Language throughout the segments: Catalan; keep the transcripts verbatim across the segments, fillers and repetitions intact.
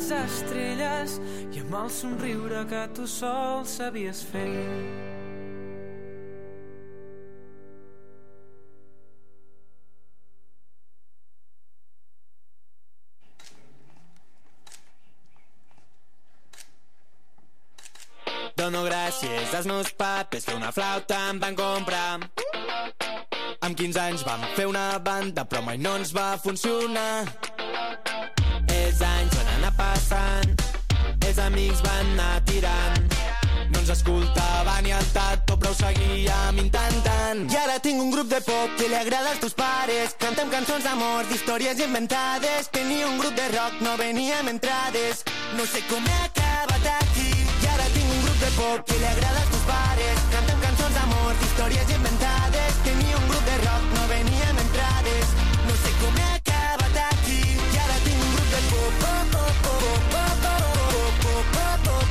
les estrelles i amb el somriure que tu sol sabies fer. Dono gràcies als meus papes que una flauta em van comprar. Amb quinze anys vam fer una banda però mai no ens va funcionar. Els anys van anar passant, els amics van anar tirant, no ens escoltaven ni el tato però ho seguíem intentant. I ara tinc un grup de pop que li agrada als teus pares, cantem cançons d'amor d'històries inventades. Tenia un grup de rock, no veníem entrades, no sé com he acabat aquí. I ara tinc un grup de pop que li agrada als teus pares, cantem cançons d'amor d'històries inventades. Tenia un grup de rock, no veníem entrades, no sé com he acabat aquí. I ara tinc un grup de pop, pop, pop, pop, pop, pop, pop, pop, pop,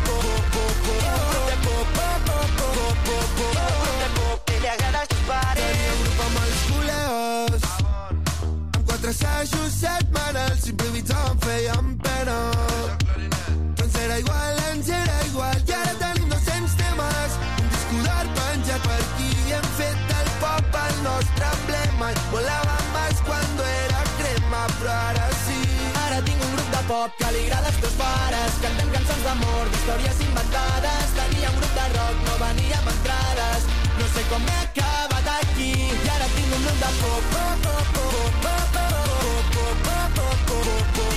pop, que li agrada als teus pares. Tenia un grup amb els col·legues, amb quatre assajos, set manels, improvisàvem, fèiem pena. Ens era igual, ens era igual, i ara tenim dos-cents temes, un disco d'art penjat per aquí, i hem fet del pop el nostre emblema. Volàvem més quan era crema, però ara sí. Ara tinc un grup de pop que li agrada als teus pares, cantem cançons d'amor d'històries inventades. Tenia un grup de rock, no veníem entrades, no sé com he acabat aquí. I ara tinc un grup de pop, pop, pop, pop, pop, pop, pop, pop, pop, pop, pop,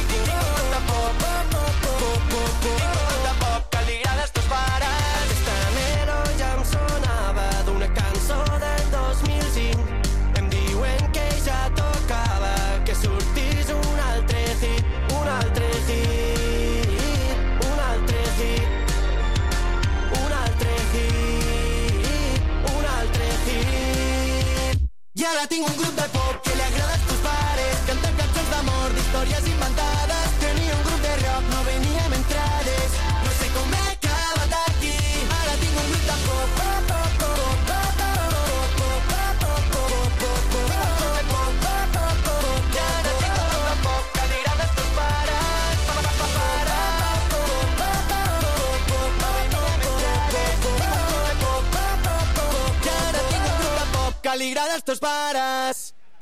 que li agrada als teus pares. Estanero ja em sonava d'una cançó del dos mil cinc. Em diuen que ja tocava que sortís un altre hit, un altre hit, un altre hit, un altre hit, un altre hit. I ara tinc un grup de pop que li agrada als teus pares, cantem cançons d'amor d'històries inventades. Tenia un grup de rock, no veníem entrades, no sé com he acabat aquí. Ara tinc un grup de pop, pop, pop, pop, pop, pop, pop, pop, pop, pop, i ara tinc un grup de pop que li agrada als teus pares. I ara tinc un grup de pop que li agrada als teus pares.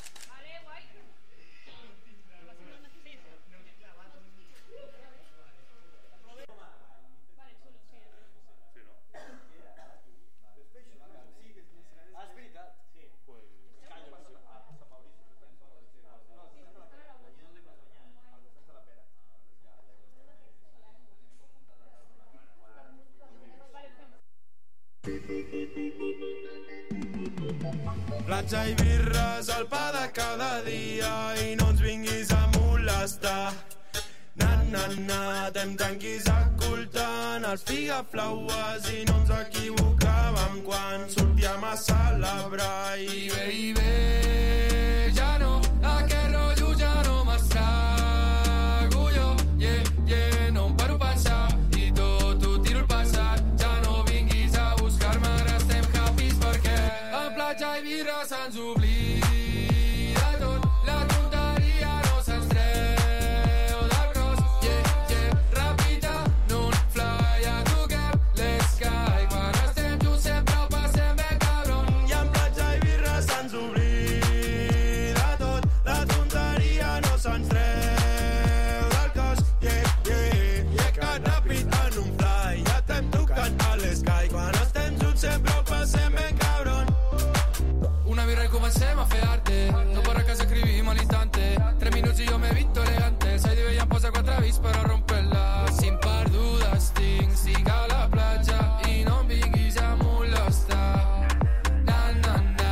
Platja i birres al pa de cada dia i no ens vinguis a molestar. Na, na, na, t'hem tranquils ocultant els figaflaues i no ens equivocàvem quan sortíem a celebrar. I bé, i bé, ja no, aquest rotllo ja no m'estrago jo. Yeah, yeah, no em paro a pensar i tot ho tiro al passat. Ja no vinguis a buscar-me, ara estem happys perquè a platja i birra se'ns oblida tot. La tonteria no se'ns treu del gros. Yeah, yeah, rapita, no un fly a toquem l'esky. Quan estem junts sempre ho passem bé, cabron. I en platja i birra se'ns oblida tot. La tonteria no se'ns treu del cos. Yeah, yeah, yeah, que ràpid en un fly. Ja estem tocant a l'esky. Quan estem junts sempre ho passem bé, cabron. Una birra y comencem a fer arte. No para que escribim all'istante. Tres minuts i jo m'he visto elegante. Sai di veia em posa quatre avís per a romper-la. Sin perdudes tinc, siga a la platja i no em vinguis a molestar. Na, na, na.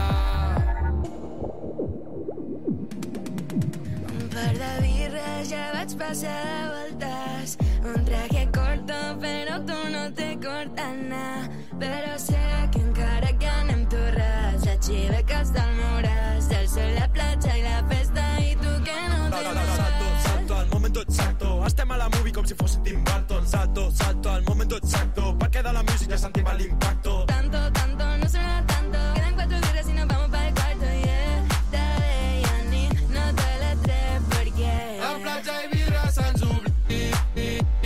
Un par de birres ja vaig passar de voltes. Un traje corto però tu no te cortas nada. Però sé que encara que anem torrats, xiveques del Moraz, el sol, la platja i la festa i tu que no te n'has. Salto, salto al momento exacto. Estem a la movie com si fos Tim Burton. Salto, salto al momento exacto. Perquè de la música sentim l'impacto. Tanto, tanto, no suena tanto. Quedan cuatro birras y nos vamos para el cuarto, yeah. De bella ni no te la tres porque a platja i birra se'ns oblida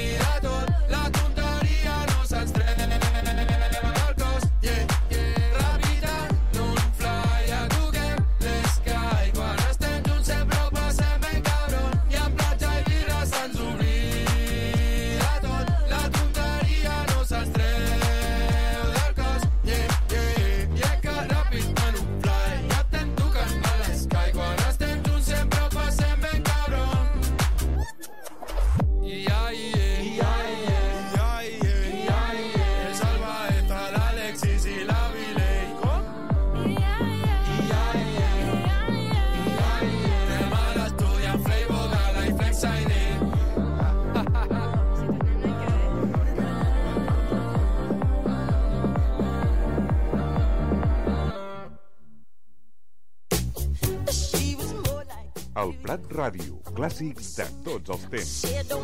El Prat Ràdio, clàssics de tots els temps.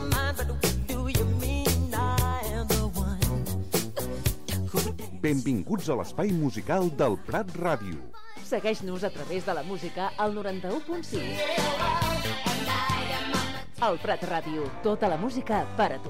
Benvinguts a l'espai musical del Prat Ràdio. Segueix-nos a través de la música al noranta-u punt cinc. El Prat Ràdio, tota la música per a tu.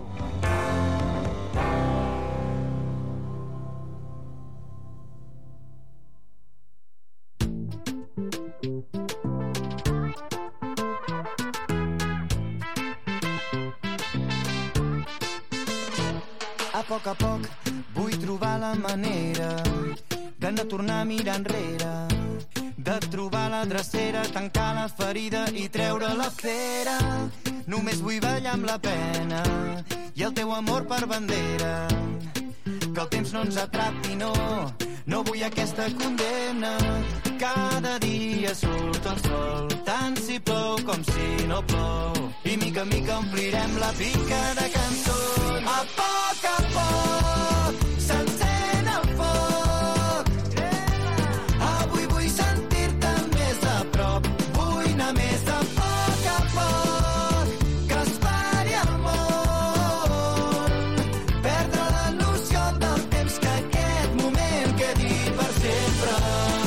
A poc a poc vull trobar la manera de no tornar a mirar enrere, de trobar la drecera, tancar la ferida i treure la fera. Només vull ballar amb la pena i el teu amor per bandera. Que el temps no ens atrapi, no, no vull aquesta condemna. Cada dia surt el sol, tant si plou com si no plou. I mica en mica omplirem la pica de cançons. A poc a poc s'encén el foc. Avui vull sentir-te més a prop, vull anar més a poc a poc, que es pari el món, perdre la noció del temps, que aquest moment quedi per sempre.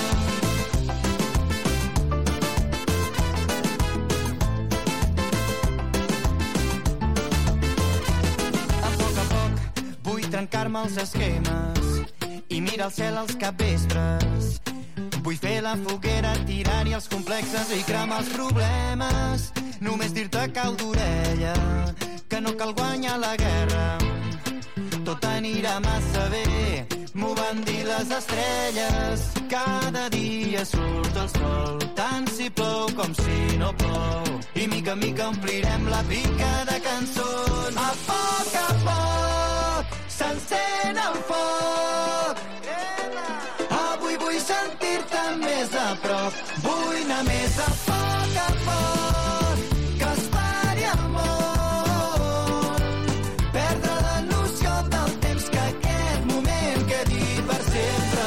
Trencar-me els esquemes i mirar al cel als capvestres. Vull fer la foguera, tirar-hi els complexes i cremar els problemes. Només dir-te cau d'orella que no cal guanyar la guerra. Tot anirà massa bé, m'ho van dir les estrelles. Cada dia surt el sol, tant si plou com si no plou. I mica en mica omplirem la pica de cançons. A poc a poc s'encén el foc. Avui vull sentir-te més a prop, vull anar més a poc a poc, que es pari el món, perdre la noció del temps, que aquest moment quedi per sempre.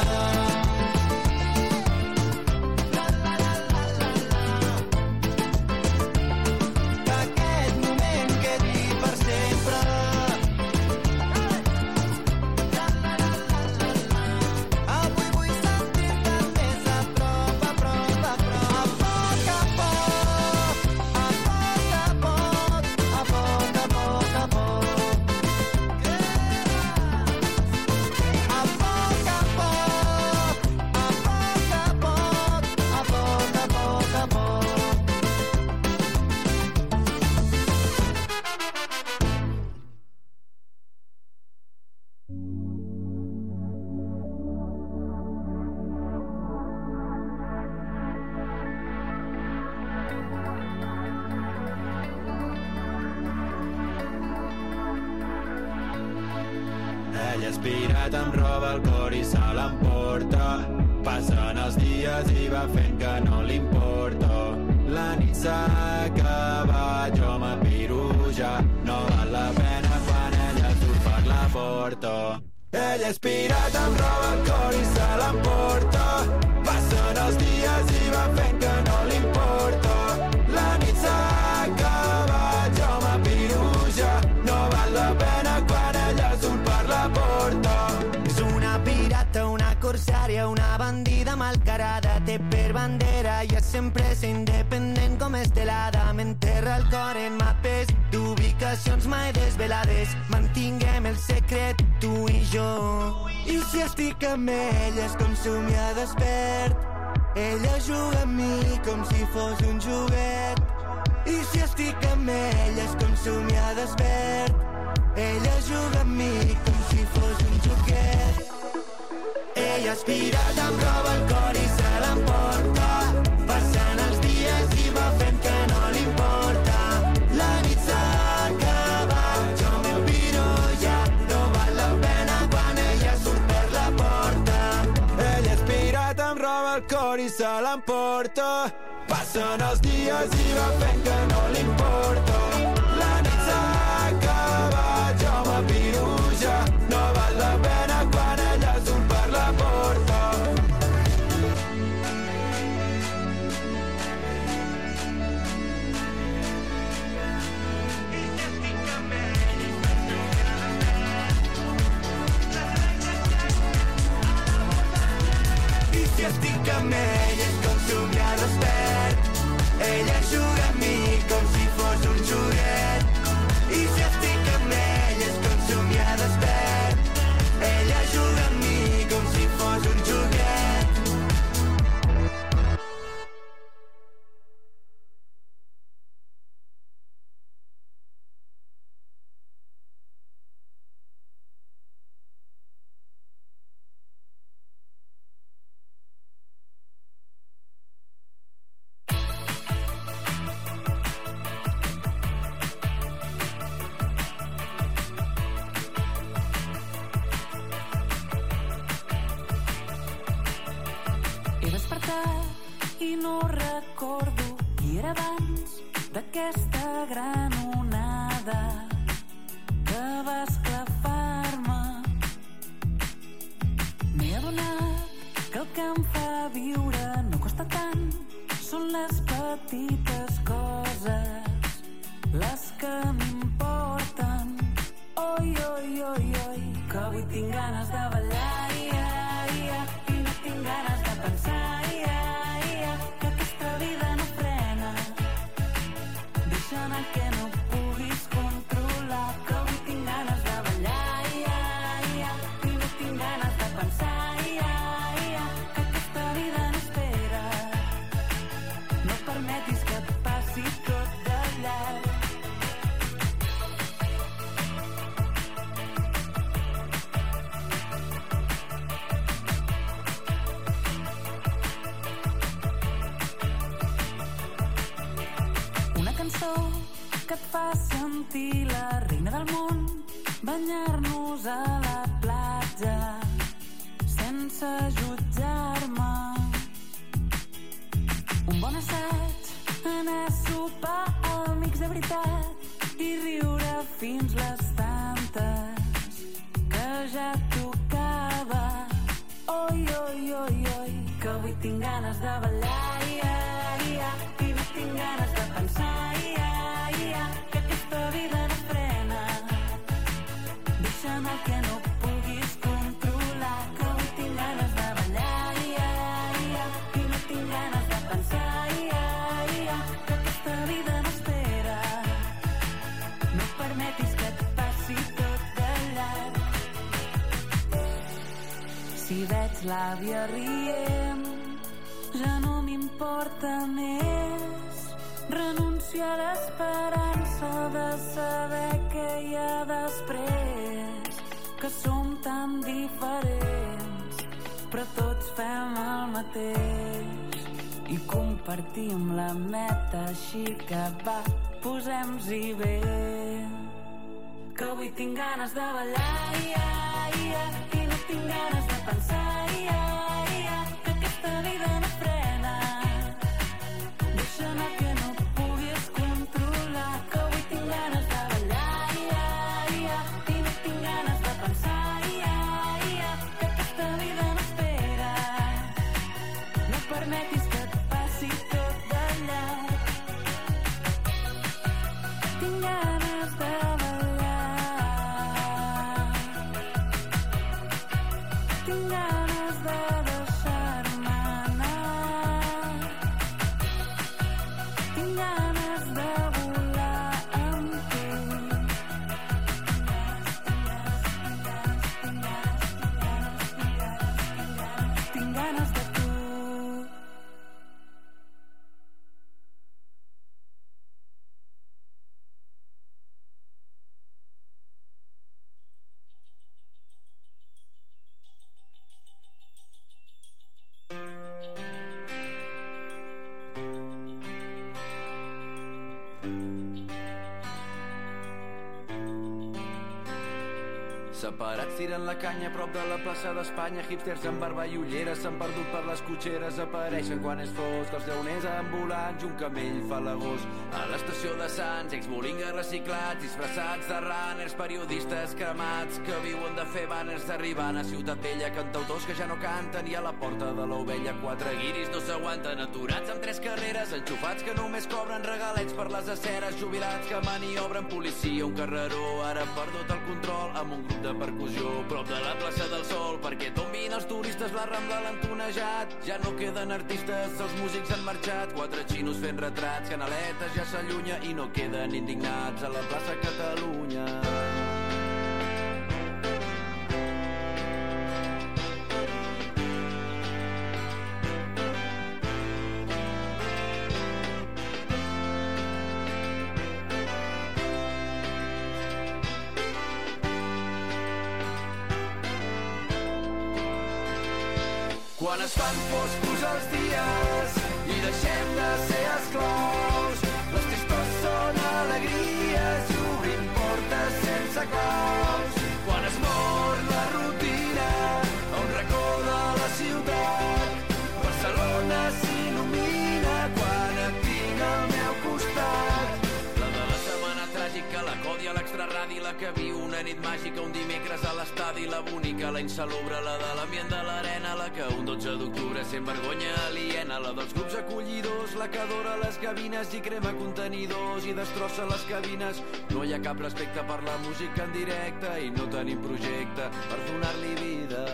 La, la, la, la, la, la. Que aquest moment quedi per sempre. Ell és pirat, em roba el cor i se l'emporta. Passen els dies i va fent que no li importa. La nit s'ha acabat, jo m'apiro ja. No val la pena quan ella surt per la porta. Ell és pirat, em roba el cor i se l'emporta. Passen els dies i va fent que no li importa. La nit s'ha acabat, jo m'apiro ja. No val la pena quan ella surt per la porta. És una pirata, una corsària, una bandida malcarada. Té per bandera i és sempre ser independent com estelada. M'enterra el cor en mapes d'ubicacions mai desvelades. Mantinguem el secret, tu i jo. I si estic amb ella és com somiar despert. Ella juga amb mi com si fos un joguet. I si estic amb ella és com somiar despert. Ella juga amb mi com si fos un joguet. Ella és pirata, em roba el cor i se l'emporta. Passant els dies i va fent que no li importa. La nit s'ha acabat, jo m'empiro ja. No val la pena quan ella surt per la porta. Ella és pirata, em roba el cor i se l'emporta. Passen els dies i va fent que no li importa. La nit s'ha acabat, jo m'apiro ja. No val la pena quan ella surt per la porta. recordo qui era abans d'aquesta gran onada que va esclafar-me. M'he adonat que el que em fa viure no costa tant, són les petites coses les que m'importen. Oi, oi, oi, oi, que avui tinc ganes de ballar, ia, ia, i no tinc ganes de pensar, ia, ia, que aquesta vida no frena. Deixa anar que no puguis controlar, que avui tinc ganes de ballar, ia, ia, i no tinc ganes de pensar, ia, ia, que aquesta vida no espera. No permetis que et passi tot de llarg. Que et fa sentir la reina del món, banyar-nos a la platja sense jutjar-me. Un bon assaig, anar a sopar amics de veritat i riure fins les tantes que ja tocava. Oi, oi, oi, oi, que avui tinc ganes de ballar, ia, ia, i no tinc ganes de pensar, ia, ia, que aquesta vida no frena. Deixa anar que no puguis controlar, que avui tinc ganes de ballar, ia, ia, i no tinc ganes de pensar, ia, ia, que aquesta vida no espera. No permetis que et passi tot de llarg. Si veig l'àvia rient, ja no m'importa més. Renuncio a l'esperança de saber què hi ha després, que som tan diferents, però tots fem el mateix i compartim la meta, així que va, posem-s'hi bé. Que avui tinc ganes de ballar, ia, ia, i no tinc ganes de pensar, ia, ia, que aquesta vida no frena. Deixa anar que no puguis controlar, que avui tinc ganes de ballar, ia, ia, i no tinc ganes de pensar, ia, ia, que aquesta vida no espera. No permetis que et passi tot de llarg. Tinc ganes de ballar, tinc ganes de deixar-me anar, tinc ganes de volar amb tu. Tinc ganes de tu. Separats tiren la canya a prop de la plaça d'Espanya, hipsters amb barba i ulleres s'han perdut per les cotxeres, apareixen quan és fosc els llauners ambulants i un camell fa l'agost. A l'estació de Sants, ex-bolingues reciclats, disfressats de runners, periodistes cremats que viuen de fer banners arribant a Ciutat Vella, cantautors que ja no canten i a la porta de l'Ovella quatre guiris no s'aguanten, aturats amb tres carreres, enxufats que només cobren regalets per les aceres, jubilats que maniobren policia, un carreró ara perdut el control amb un grup de percussió prop de la plaça del Sol perquè tombin els turistes, la Rambla l'han tonejat, ja no queden artistes, els músics han marxat, quatre xinos fent retrats, Canaletes ja s'allunya i no queden indignats a la plaça Catalunya. Quan es fan foscos els dies i deixem de ser esclaus, les tristors són alegries i obrim portes sense claus. Quan es mor la rutina a un racó de la ciutat, Barcelona s'il·lumina quan la que viu una nit màgica, un dimecres a l'estadi, la bonica, la insalubre, la de l'ambient de l'arena, la que un dotze d'octubre sent vergonya aliena, la dels grups acollidors, la que adora les gavines i crema contenidors i destrossa les cabines. No hi ha cap respecte per la música en directe i no tenim projecte per donar-li vida.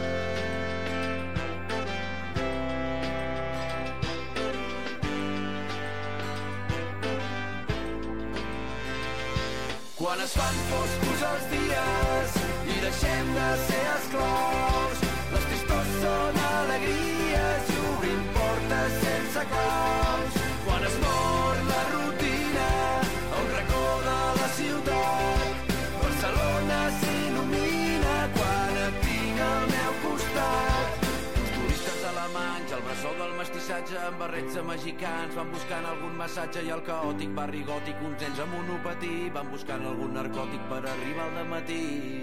Quan es fan foscos els dies i deixem de ser esclaus, les tristors són alegries i obrim portes sense claus. Quan es mor la rutina a un racó de la ciutat, Barcelona s'il·lumina quan et tinc al meu costat. Uns turistes alemanys al bressol del mestissatge amb barrets de mexicans van buscant algun massatge i el caòtic barri gòtic, uns nens amb monopatí van buscant algun narcòtic per arribar al dematí.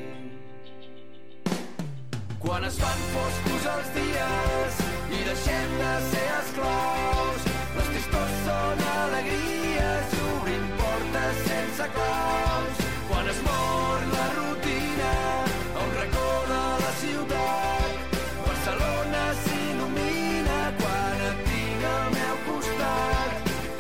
Quan es fan foscos els dies i deixem de ser esclaus, les tristors són alegries i obrim portes sense claus. Quan es mor la rutina a un racó de la ciutat, Barcelona s'il·lumina quan et tinc al meu costat.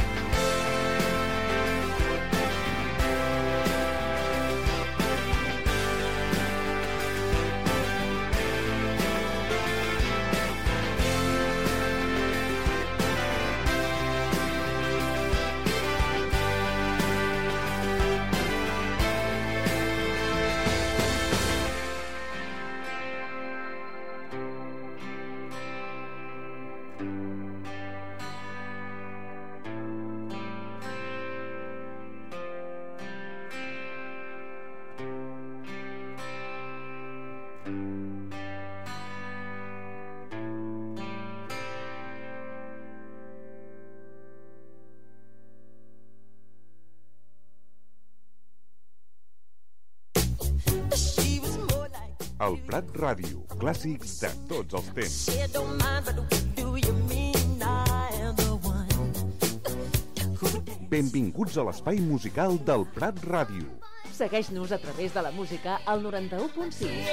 El Prat Ràdio, clàssics de tots els temps. Benvinguts a l'espai musical del Prat Ràdio. Segueix-nos a través de la música al noranta-u punt cinc.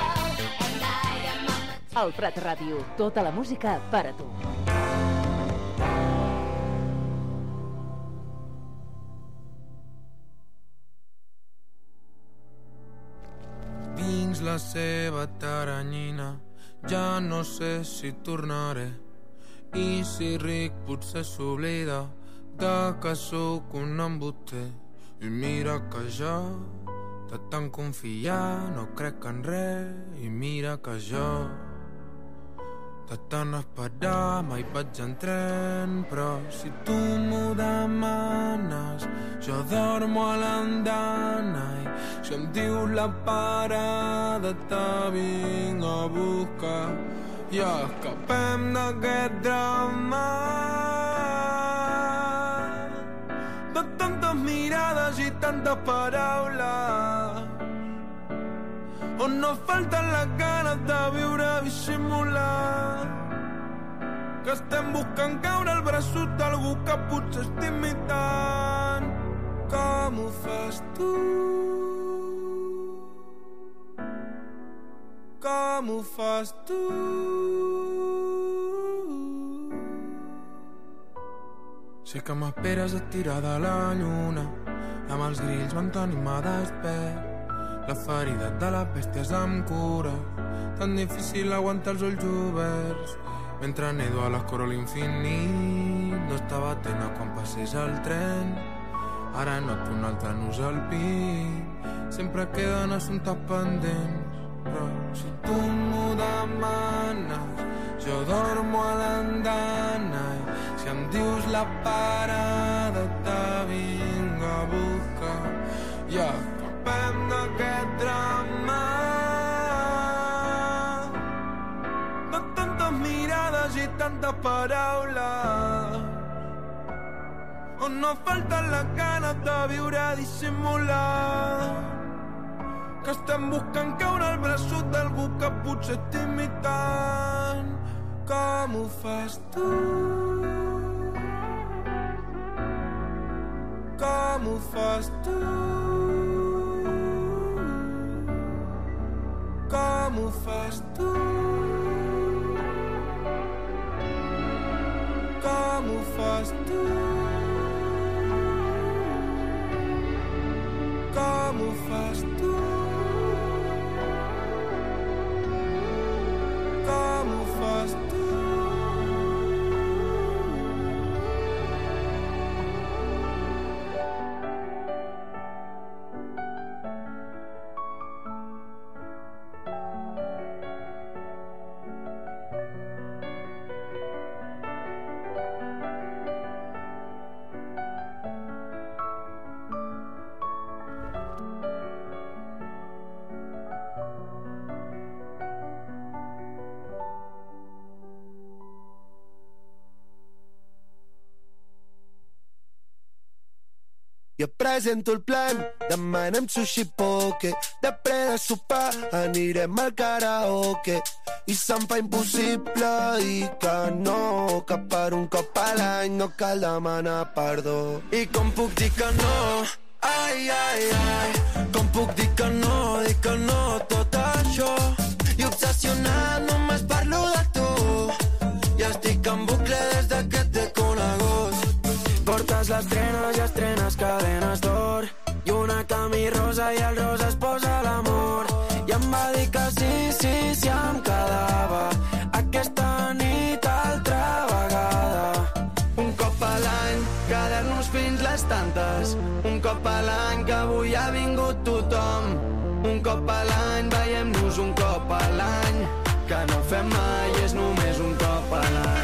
El Prat Ràdio, tota la música per a tu. Dins la seva taranyina ja no sé si tornaré, i si ric potser s'oblida de que sóc un emboter. I mira que jo de tant confiar no crec en res, i mira que jo de tant esperar mai vaig en tren. Però si tu m'ho demanes jo dormo a l'andana, i si em dius la parada te vinc a buscar. I escapem d'aquest drama de tantes mirades i tantes paraules, on no falten les ganes de viure dissimulat, que estem buscant caure al braçut d'algú que potser estic imitant. Com ho fas tu? Com ho fas tu? Sé que m'esperes estirada a la lluna, amb els grills mantenint me despert. La ferida de les bèsties em cura, tan difícil aguantar els ulls oberts. Mentre nedo a l'escuro a l'infinit, no estava atena quan passés el tren. Ara noto un altre nus al pit, sempre queden assumptes pendents. Però si tu m'ho demanes jo dormo a l'andana, i si em dius la parada te vinc a buscar. I escapem d'aquest drama de tantes mirades i tantes paraules, on no falten les ganes de viure dissimulat, que estem buscant caure al braçut d'algú que potser estic imitant. Com ho fas tu? Com ho fas tu? Com ho fas tu? Com ho fas tu? Com ho fas tu? Com ho fas tu? Jo presento el plan, demanem sushi poke, després de sopar anirem al karaoke. I se'm fa impossible dir que no, que per un cop a l'any no cal demanar perdó. I com puc dir que no? Ai, ai, ai, com puc dir que no, dir que no tot això. I obsessionat només parlo de tu, ja estic en bucle des de que te conegut. Portes les trenes i estrenes cadenes d'or i una camí rosa i el rosa es posa l'amor. I em va dir que sí, sí, sí em quedava aquesta nit altra vegada. Un cop a l'any, quedar-nos fins les tantes. Un cop a l'any que avui ha vingut tothom. Un cop a l'any, veiem-nos un cop a l'any. Que no fem mai, és només un cop a l'any.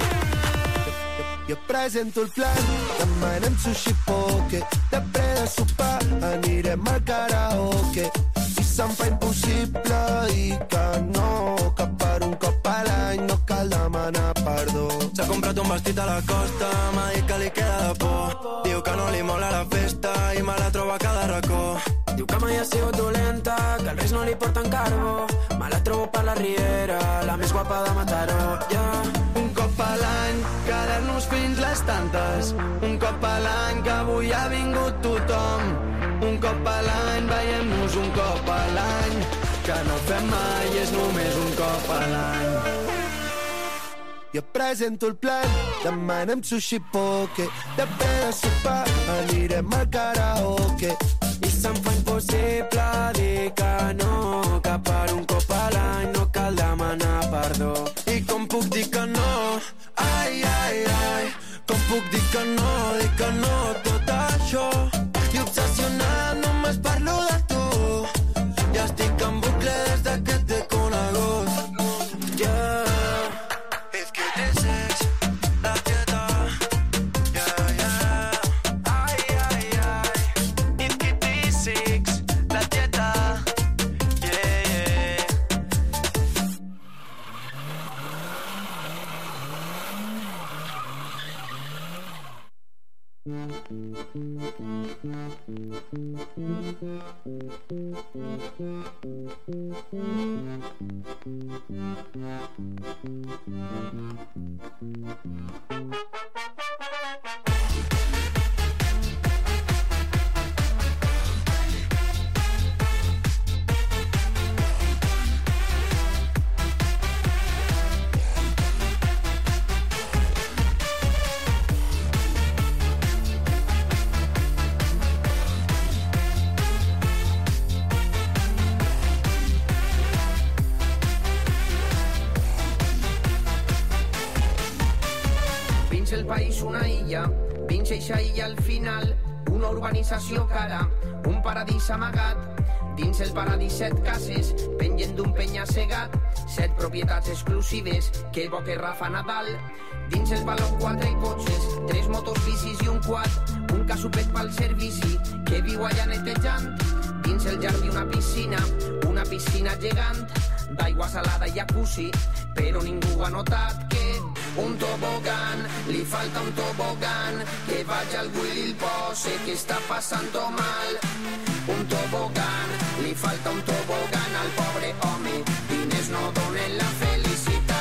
Jo presento el plan, demanem sushi poke, després de sopar anirem al karaoke. I se'm fa impossible dir que no, que per un cop a l'any no cal demanar perdó. S'ha comprat un vestit a la costa, m'ha dit que li queda de por. Diu que no li mola la festa i me la troba a cada racó. Diu que mai ha sigut dolenta, que els reis no li porten carbó. Me la trobo per la riera, la més guapa de Mataró. Yeah. Un cop a l'any, quedar-nos fins les tantes. Un cop a l'any que avui ha vingut tothom. Un cop a l'any, veiem-nos un cop a l'any. Que no fem mai, és només un cop a l'any. Jo presento el plan, demanem sushi poke, després de sopar anirem al karaoke. I se'm fa impossible dir que no, que per un cop a l'any no cal demanar perdó. I com puc dir que no? Ai, ai, ai, com puc dir que no, dir que no tot això. I obsessionat només parlo de tu, ja estic en bucle des de que t'he conegut. Yeah. El país una illa, dins eixa illa al final una urbanització cara, un paradís amagat. Dins el paradís set cases, pengen d'un penya-segat, set propietats exclusives que evoque Rafa Nadal. Dins el balcó quatre cotxes, tres motos, bicis i un quad, un casupet pel servici que viu allà netejant. Dins el jardí una piscina, una piscina gegant, d'aigua salada i jacuzzi, però ningú ha notat que un tobogan, li falta un tobogan, que vaig al Will i el pose que està passant-ho mal. Un tobogan, li falta un tobogan al pobre home, diners no donen la felicitat.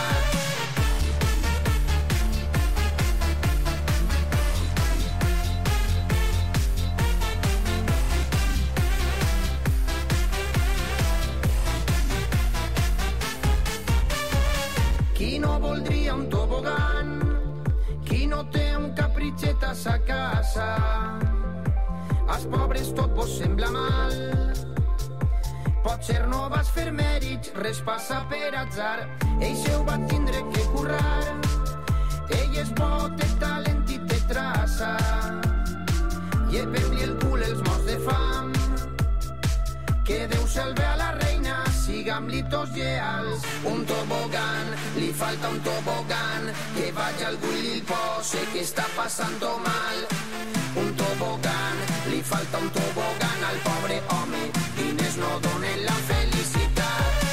a casa. Als pobres tot vos sembla mal. Potser no vas fer mèrits, res passa per atzar. Ell se ho va tindre que currar. Ell és bo, té talent i té traça. Llevem-li el cul els morts de fam. Que Déu salve a la reina, sigam-li tots lleals. Un tobogan, li falta un tobogan. Que vagi algú i li pose que està passant-ho mal. Un tobogan, li falta un tobogan al pobre home. Diners no donen la felicitat.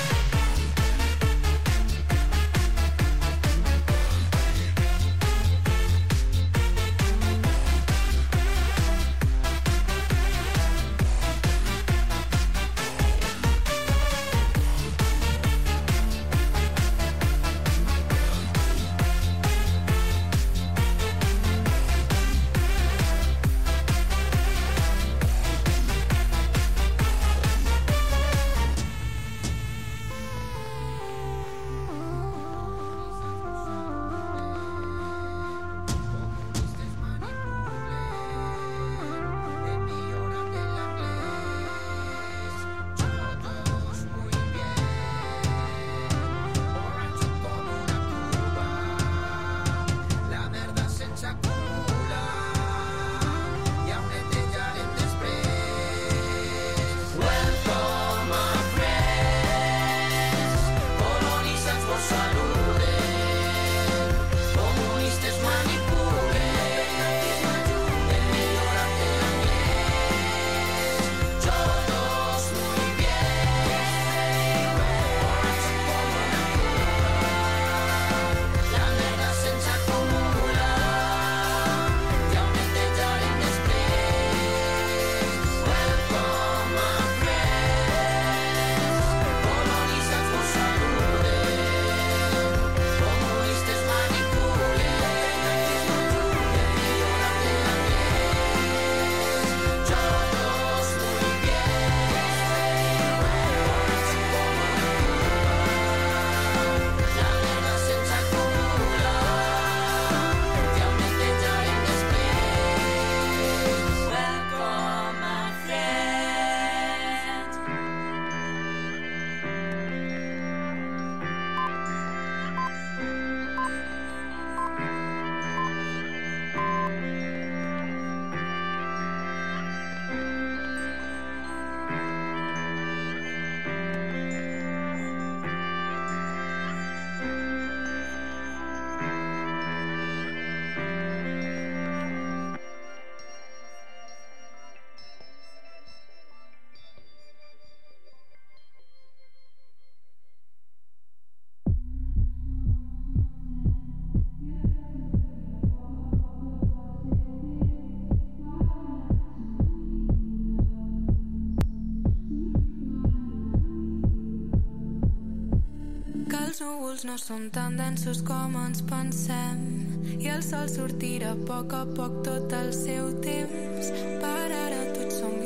Els núvols no són tan densos com ens pensem i el sol sortirà a poc a poc tot el seu temps. Per ara tots som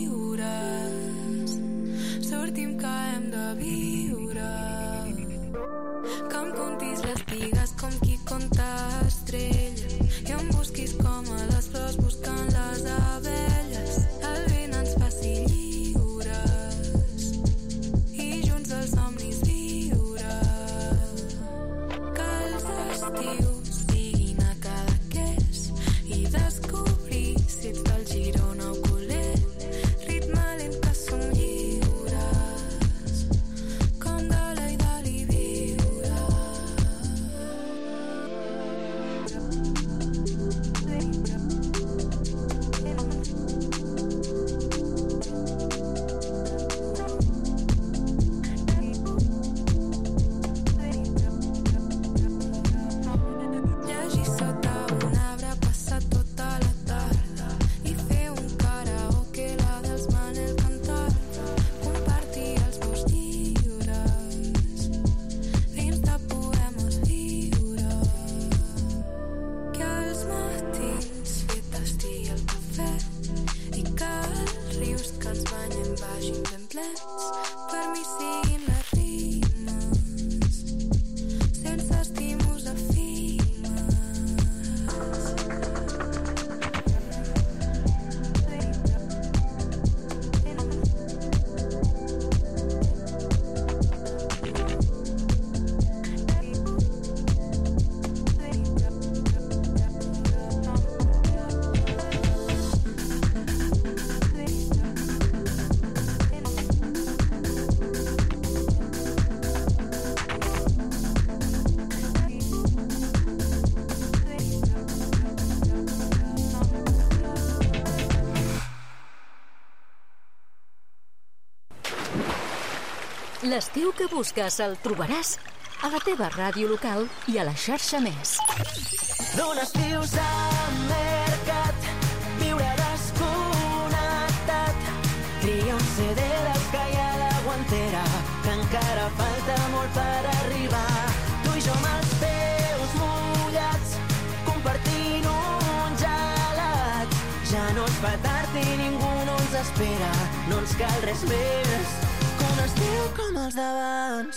lliures, sortim que hem de viure. Que em contis les pigues com qui conta estrelles i em busquis com a les flors buscant les abelles. El vent ens faci lliures i junts els somnis estius siguin a Cadaqués i descobrir si ets del Girona o Colet. Ritme lent que som lliures. L'estiu que busques el trobaràs a la teva ràdio local i a la xarxa Més. D'un estiu s'ha mercat, viure desconnectat. Tria un C D dels que hi ha a la guantera, que encara falta molt per arribar. Tu i jo amb els peus mullats, compartint un gelat. Ja no es fa tard i ningú no ens espera, no ens cal res més que un estiu com els d'abans.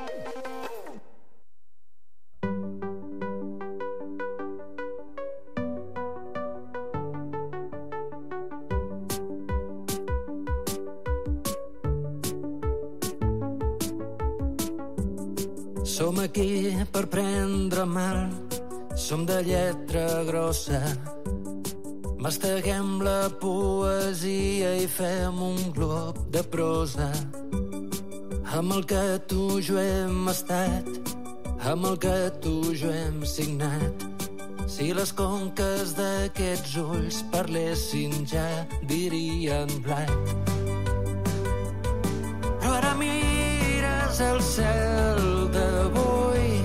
Som aquí per prendre mal, som de lletra grossa. Masteguem la poesia i fem un glob de prosa. Amb el que tu jo hem estat, amb el que tu jo hem signat. Si les conques d'aquests ulls parlessin ja dirien blat. Però ara mires el cel d'avui,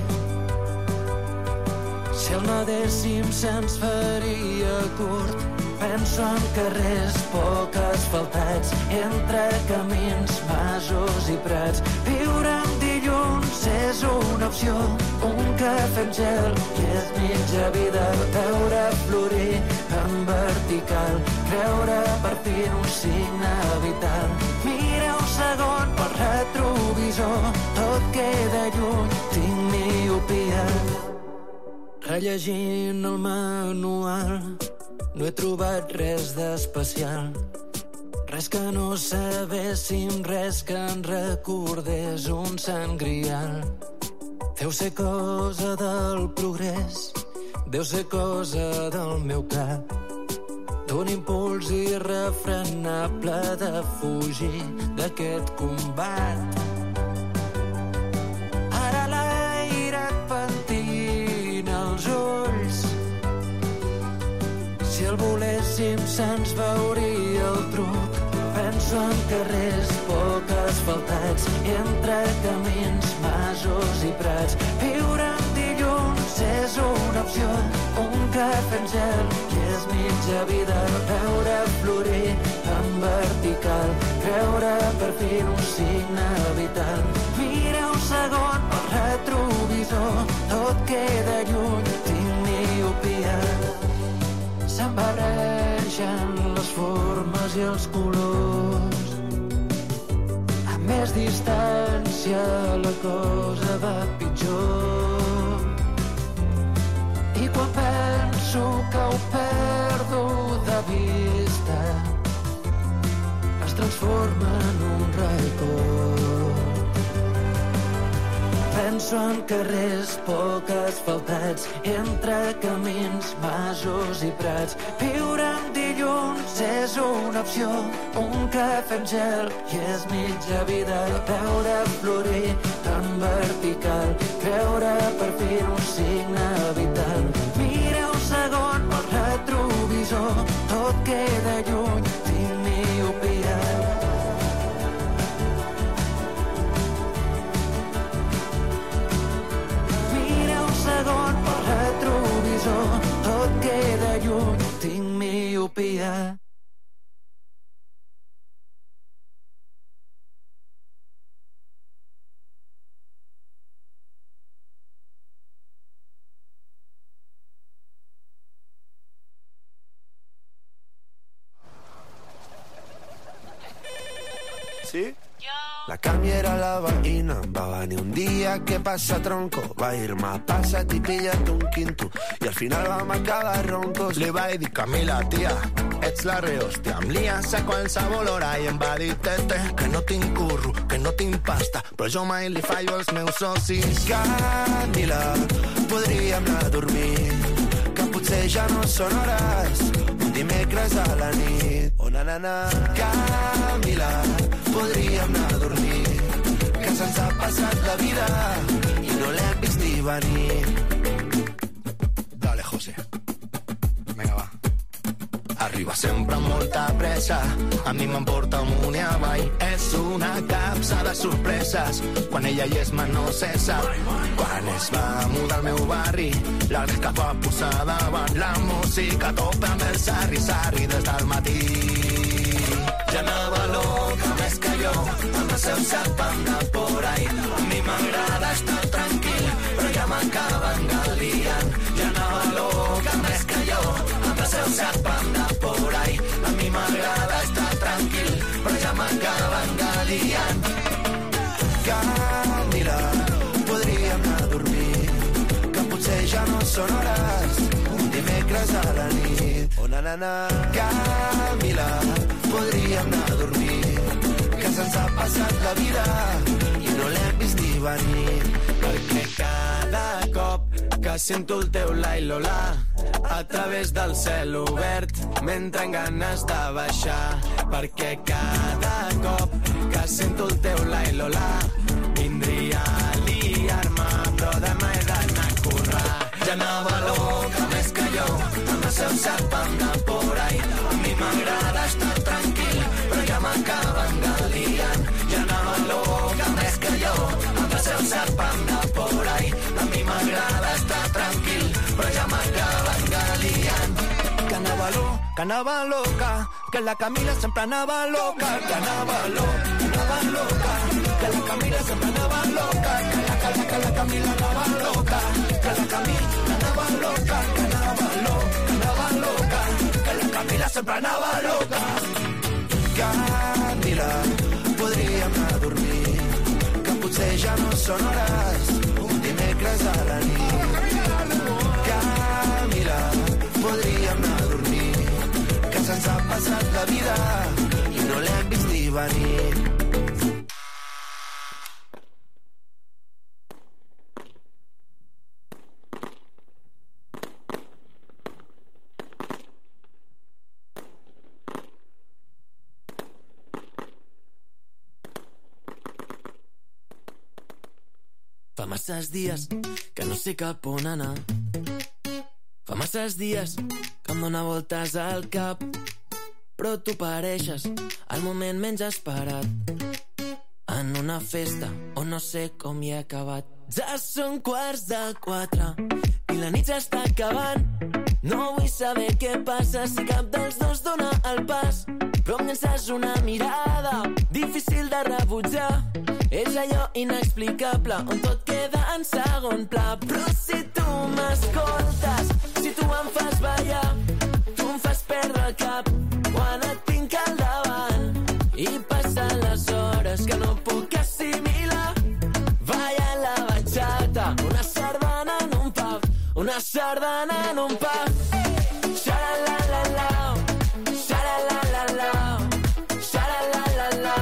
si el nedéssim se'ns faria curt. Penso en carrers poc asfaltats, entre camins, masos i prats. Viure en dilluns és una opció, un cafè amb gel i és mitja vida. Veure florir en vertical, creure per fi un signe vital. Mira un segon pel retrovisor, tot queda lluny, tinc miopia. Rellegint el manual, no he trobat res d'especial, res que no sabéssim, res que en recordés un sant grial. Deu ser cosa del progrés, deu ser cosa del meu cap, d'un impuls irrefrenable de fugir d'aquest combat. Ara l'aire et pentina els ulls, si el voléssim se'ns veuria el truc. Penso en carrers poc asfaltats, entre camins, masos i prats. Viure en dilluns és una opció, un cafè amb gel i és mitja vida. Veure florir en vertical, creure per fi un signe vital. Mira un segon pel retrovisor, tot queda lluny, tinc miopia. Se'n barregen les formes i els colors, a més distància la cosa va pitjor. I quan penso que ho perdo de vista, es transforma en un record. Penso en carrers poc asfaltats, entre camins, masos i prats. Viure en dilluns és una opció, un cafè amb gel i és mitja vida. Veure florir en vertical, creure per fi un signe vital. Mira un segon pel retrovisor, tot queda lluny, tinc miopia. Segon pel retrovisor, tot queda lluny, tinc miopia. ¿Sí? La Cami era la veïna, va venir un dia, què passa tronco? Va dir-me, passa't i pilla't un quinto, i al final vam acabar roncos. Li vaig dir, Camila, tia, ets la rehòstia, em lies a qualsevol hora i em va dir, tete, que no tinc curro, que no tinc pasta, però jo mai li fallo als meus socis. Camila, podríem anar a dormir, que potser ja no són hores, un dimecres a la nit. Oh, na, na, na. Camila, podríem anar a dormir, que se'ns ha passat la vida i no l'hem vist ni venir. Dale, José. Venga, va. Arriba. i va sempre amb molta pressa. A mi m'emporta amunt i avall. És una capsa de sorpreses. Quan ella hi és, no cessa. Quan es va mudar al meu barri, la que va posar davant la música a tope amb el sarri-sarri des del matí. Ja anava loca més que jo, amb el seu sap anar por ahí. A mi m'agrada estar tranquil, però ja m'acaba engaliant. Ja anava loca més que jo, amb el seu sap anar por ahí. A mi m'agrada estar tranquil, però ja m'acaba engaliant. Camila, podríem anar a dormir, que potser ja no són hores, un dimecres a la nit. Oh, na, na, na. Camila, podríem anar a dormir, que se'ns ha passat la vida i no l'hem vist ni venir. Perquè cada cop que sento el teu lai-lola a través del cel obert m'entren ganes de baixar. Perquè cada cop que sento el teu lai-lola vindria a liar-me, però demà he d'anar a currar. Ja anava loca més que jo, amb el seu sap anar por ahí. A mi m'agrada estar tranquil, però ja m'acaba engaliant. Ja anava loca més que jo, amb el seu sap anar por ahí. A mi m'agrada estar tranquil, però ja m'acaba engaliant. Que anava loca, que anava loca, que la Camila sempre anava loca. Que anava loca, que anava loca, que la Camila sempre anava loca. Que la, que la, que la Camila anava loca, que la Camila anava loca, que anava loca, que anava loca, que la Camila sempre anava loca. Camila, podríem anar a dormir, que potser ja no són hores, un dimecres a la nit. Camila, podríem anar a dormir, que se'ns ha passat la vida i no l'hem vist ni venir. Fa masses dies que no sé cap on anar. Fa masses dies que em dóna voltes al cap, però tu pareixes al moment menys esperat, en una festa on no sé com hi he acabat. Ja són quarts de quatre i la nit ja està acabant. No vull saber què passa si cap dels dos dona el pas, però em llences una mirada difícil de rebutjar. És allò inexplicable on tot queda en segon pla. Però si tu m'escoltes, si tu em fas ballar, tu em fas perdre el cap quan et tinc al davant. I passen les hores que no puc assimilar. Balla la bachata, una sardana en un pub, una sardana en un pub. Xa-la-la-la-la, xa-la-la-la-la, xa-la-la-la-la.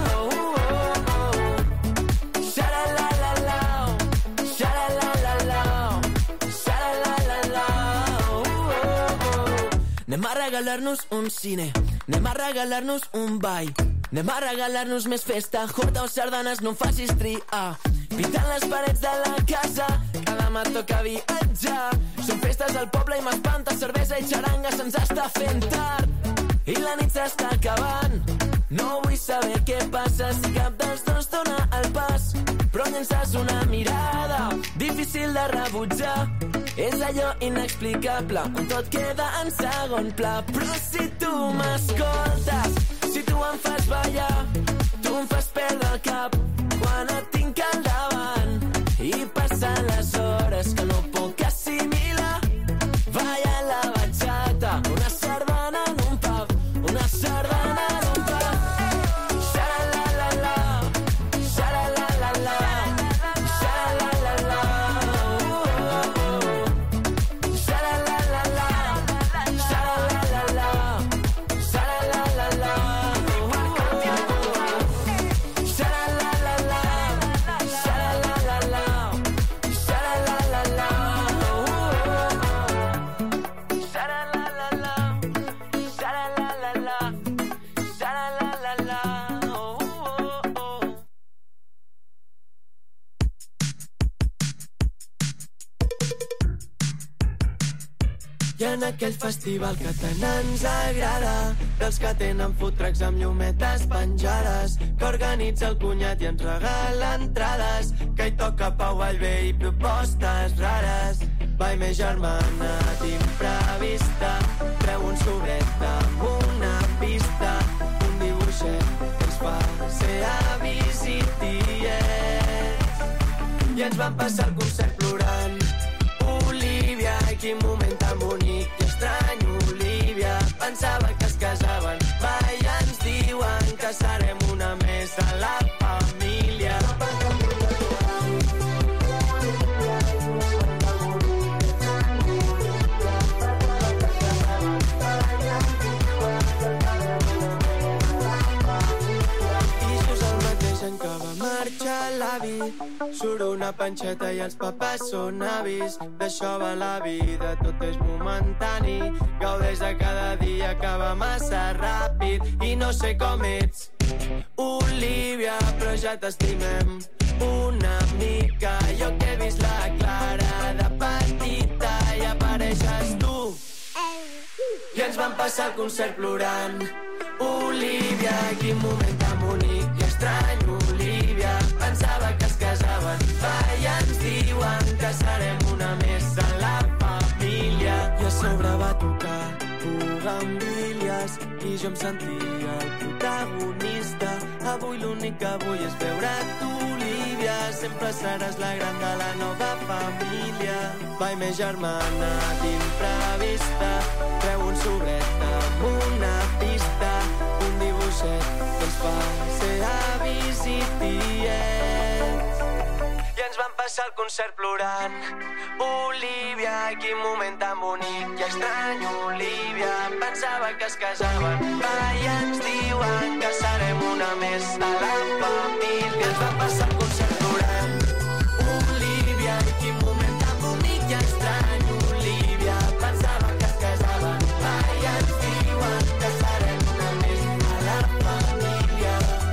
Anem a regalar-nos un cine, anem a regalar-nos un ball, anem a regalar-nos més festa, jota o sardanes, no em facis triar. Pintant les parets de la casa, que demà toca viatjar. Són festes al poble i m'espanta, cervesa i xaranga, se'ns està fent tard i la nit s'està acabant. No vull saber què passa si cap dels dos dona el pas, però llences una mirada difícil de rebutjar. És allò inexplicable on tot queda en segon pla. Però si tu m'escoltes, si tu em fas ballar, tu em fas perdre el cap quan et tinc al davant. I passen les hores que no puc assimilar. Balla la bachata, una sardana en un pub, una sardana en un pub. Xa-la-la-la-la, xa-la-la-la-la, xa-la-la-la-la. Xa-la-la-la-la, xa-la-la-la-la, xa-la-la-la-la. en aquell festival que tant ens agrada, dels que tenen food trucks amb llumetes penjades, que organitza el cunyat i ens regala entrades, que hi toca Pau Vallvé i propostes rares. Vai, més germana d'imprevista, treu un sobret amb una pista, un dibuixet que ens fa ser avis i tiets. I ens van passar el concert plorant. Olivia, quin moment tan bonic i estrany, Olivia. Pensava que es casaven, va, i ens diuen que serem una més a la família. Que va marxar l'avi, surt una panxeta i els papes són avis. D'això va la vida, tot és momentani, gaudeix de cada dia que va massa ràpid. I no sé com ets, Olivia, però ja t'estimem una mica. Jo que he vist la Clara de petita i apareixes tu, i ens van passar el concert plorant. Olivia, quin moment tan bonic i estrany, Olivia. Pensava que es casaven, va, i ens diuen que serem una més a la família. I a sobre va tocar Bugambilles i jo em sentia el protagonista. Avui l'únic que vull és veure't, Olivia. Sempre seràs la gran de la nova família. Vai, més germana d'imprevista, treu un sobret amb una pista, un dibuixet que ens fa ser avis i tiets. I ens van passar el concert plorant. Olivia, quin moment tan bonic i estrany, Olivia. Pensava que es casaven, va, i ens diuen que serem una més a la família. I ens van passar el concert plorant. Olivia, quin moment tan bonic i estrany, Olivia. Pensava que es casaven, va, i ens diuen que serem una més a la família.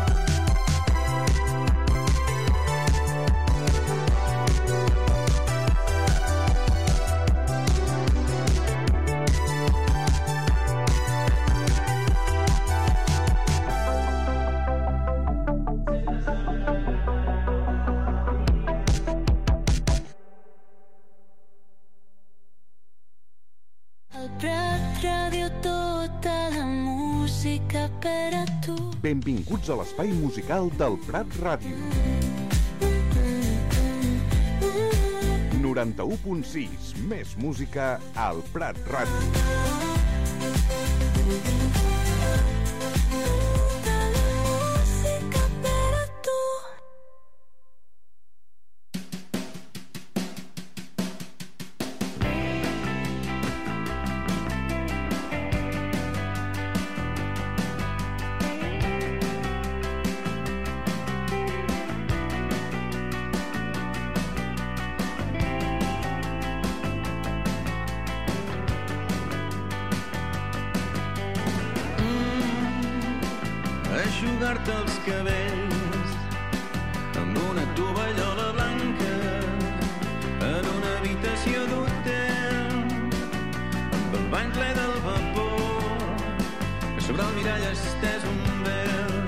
Prat Ràdio, tota la música per a tu. Benvinguts a l'espai musical del Prat Ràdio. noranta-u punt sis, més música al Prat Ràdio. Eixugar-te els cabells amb una tovallola blanca en una habitació d'hotel, amb el bany ple del vapor, que sobre el mirall estès un vel.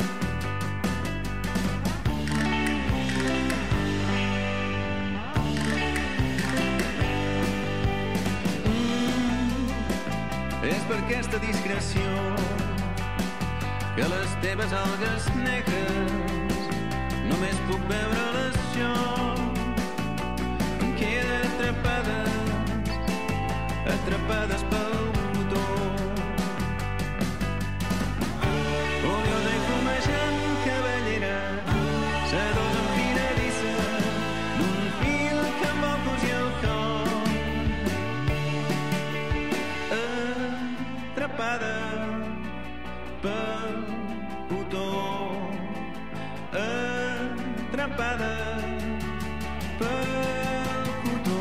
Mm, és per aquesta discreció que les teves algues negres només puc veure-les jo. Em queden atrapades, atrapades pel botó. On jo de fumejant cabellera, sedosa enfiladissa, d'un fil que em vol cosir el cor. Atrapada pel botó, atrapada pel cotó,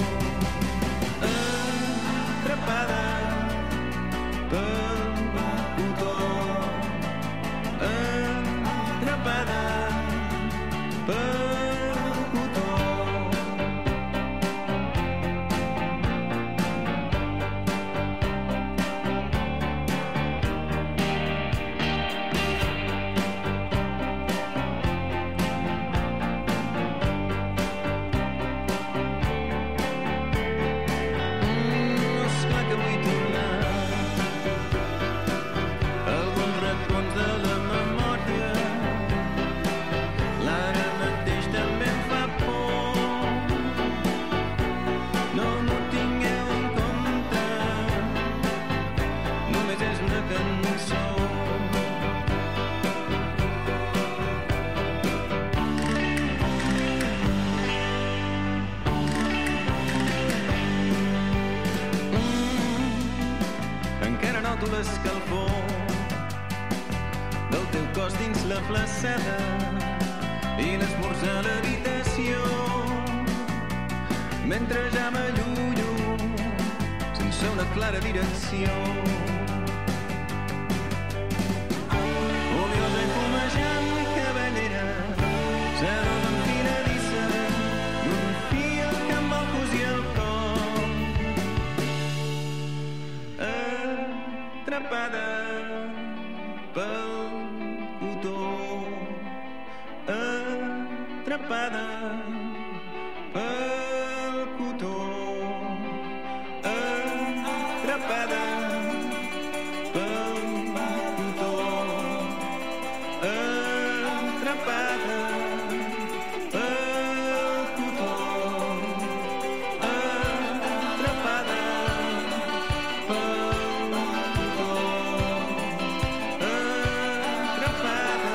atrapada pel cotó, atrapada pel cotó. l'escalfor del teu cos dins la flassada i l'esmorzar a l'habitació mentre ja m'allunyo sense una clara direcció. Oliosa i fumejant cabellera s'arosa enfiladissa d'un fil que em vol cosir el cor. Atrapada pel cotó, atrapada pel cotó, atrapada pel cotó, atrapada pel cotó, atrapada pel cotó, atrapada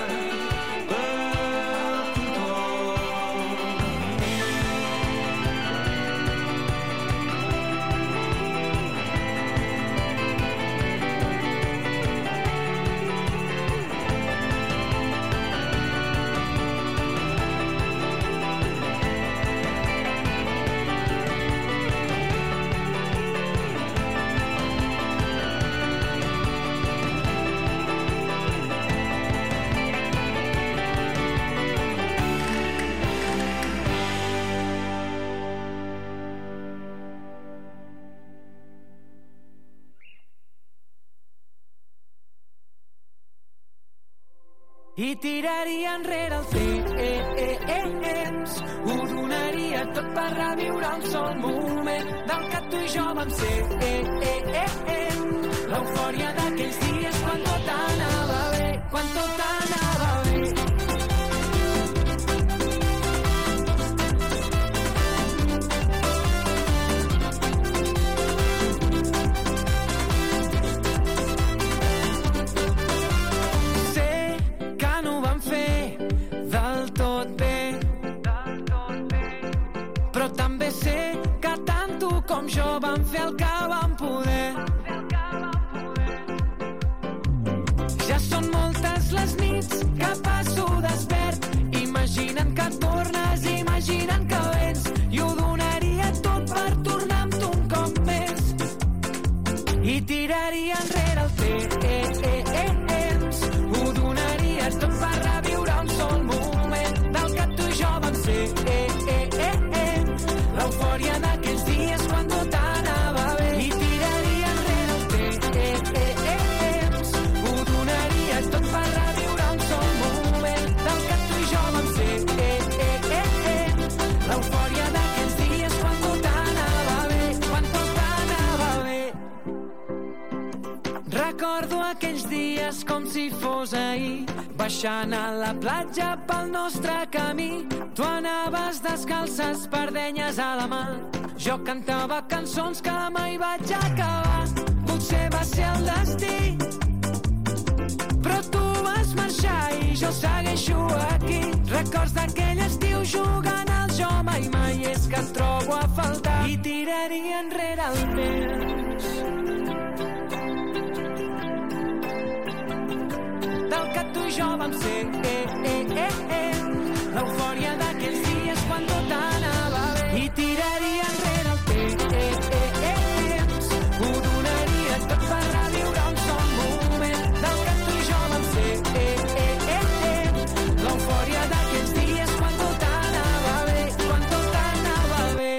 I tiraria enrere el temps, ho donaria tot per reviure un sol moment del que tu i jo vam ser. L'eufòria d'aquells dies quan tot anava bé, quan tot anava bé. Com jo vam fer el que vam poder. Ja són moltes les nits que passo despert, imaginant que tornes, imaginant que vens, i ho donaria tot per tornar amb tu un cop més. I tiraria enrere el temps, ho donaria tot per reviure un sol moment del que tu i jo vam ser. L'eufòria d'aquells dies quan tot anava bé. I tiraria enrere el temps, ho donaria tot per reviure un sol moment del que tu i jo vam ser. L'eufòria d'aquells dies quan tot anava bé, quan tot anava bé. Recordo aquells dies com si fos ahir, baixant a la platja pel nostre camí. Tu anaves descalces, perdenyes a la mà. Jo cantava cançons que mai vaig acabar. Potser va ser el destí, però tu vas marxar i jo segueixo aquí. Records d'aquell estiu jugant al jo mai mai, és que et trobo a faltar. I tiraria enrere el temps del que tu i jo vam ser. L'eufòria d'aquells dies quan tot anava bé. I tiraria enrere el temps, ho donaria tot per reviure un sol moment del que tu i jo vam ser. L'eufòria d'aquells dies quan tot anava bé, quan tot anava bé.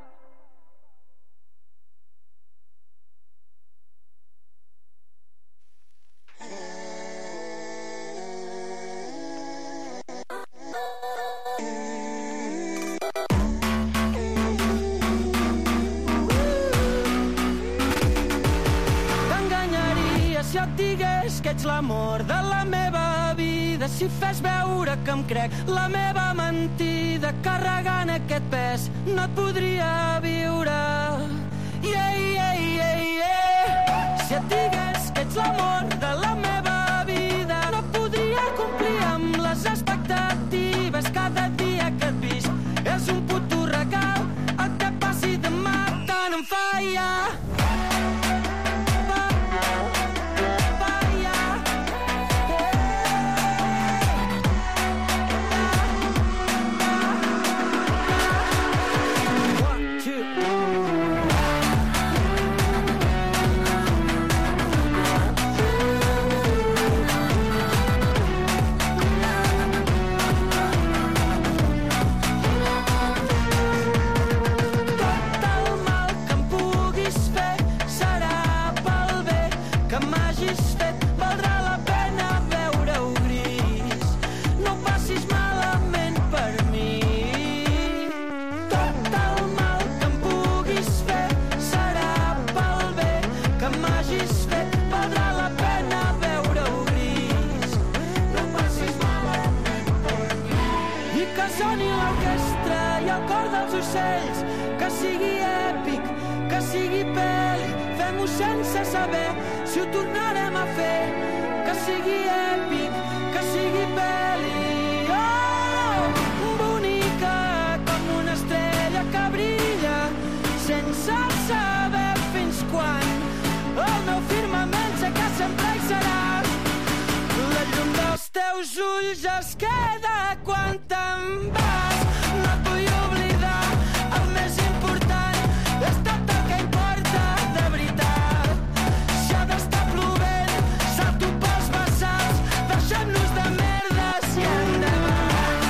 Si et digués que ets l'amor de la meva vida, si fes veure que em crec la meva mentida, carregant aquest pes no et podria viure. Yeah, yeah, yeah, yeah. Si et digués que ets l'amor de la meva vida, no podria complir amb les expectatives. Cada dia que et visc és un puto regal, el que passi demà tant em fa ja. ocells, que sigui èpic, que sigui peli, fem-ho sense saber si ho tornarem a fer, que sigui èpic, que sigui peli. Oh, bonica com una estrella que brilla sense saber fins quan. El meu firmament sé que sempre hi serà. La llum dels teus ulls es queda quan te'n vas. No et vull oblidar, el més important és tot el que importa de veritat. Si ha d'estar plovent, salto pels vessals, deixem-nos de merdes i endavant.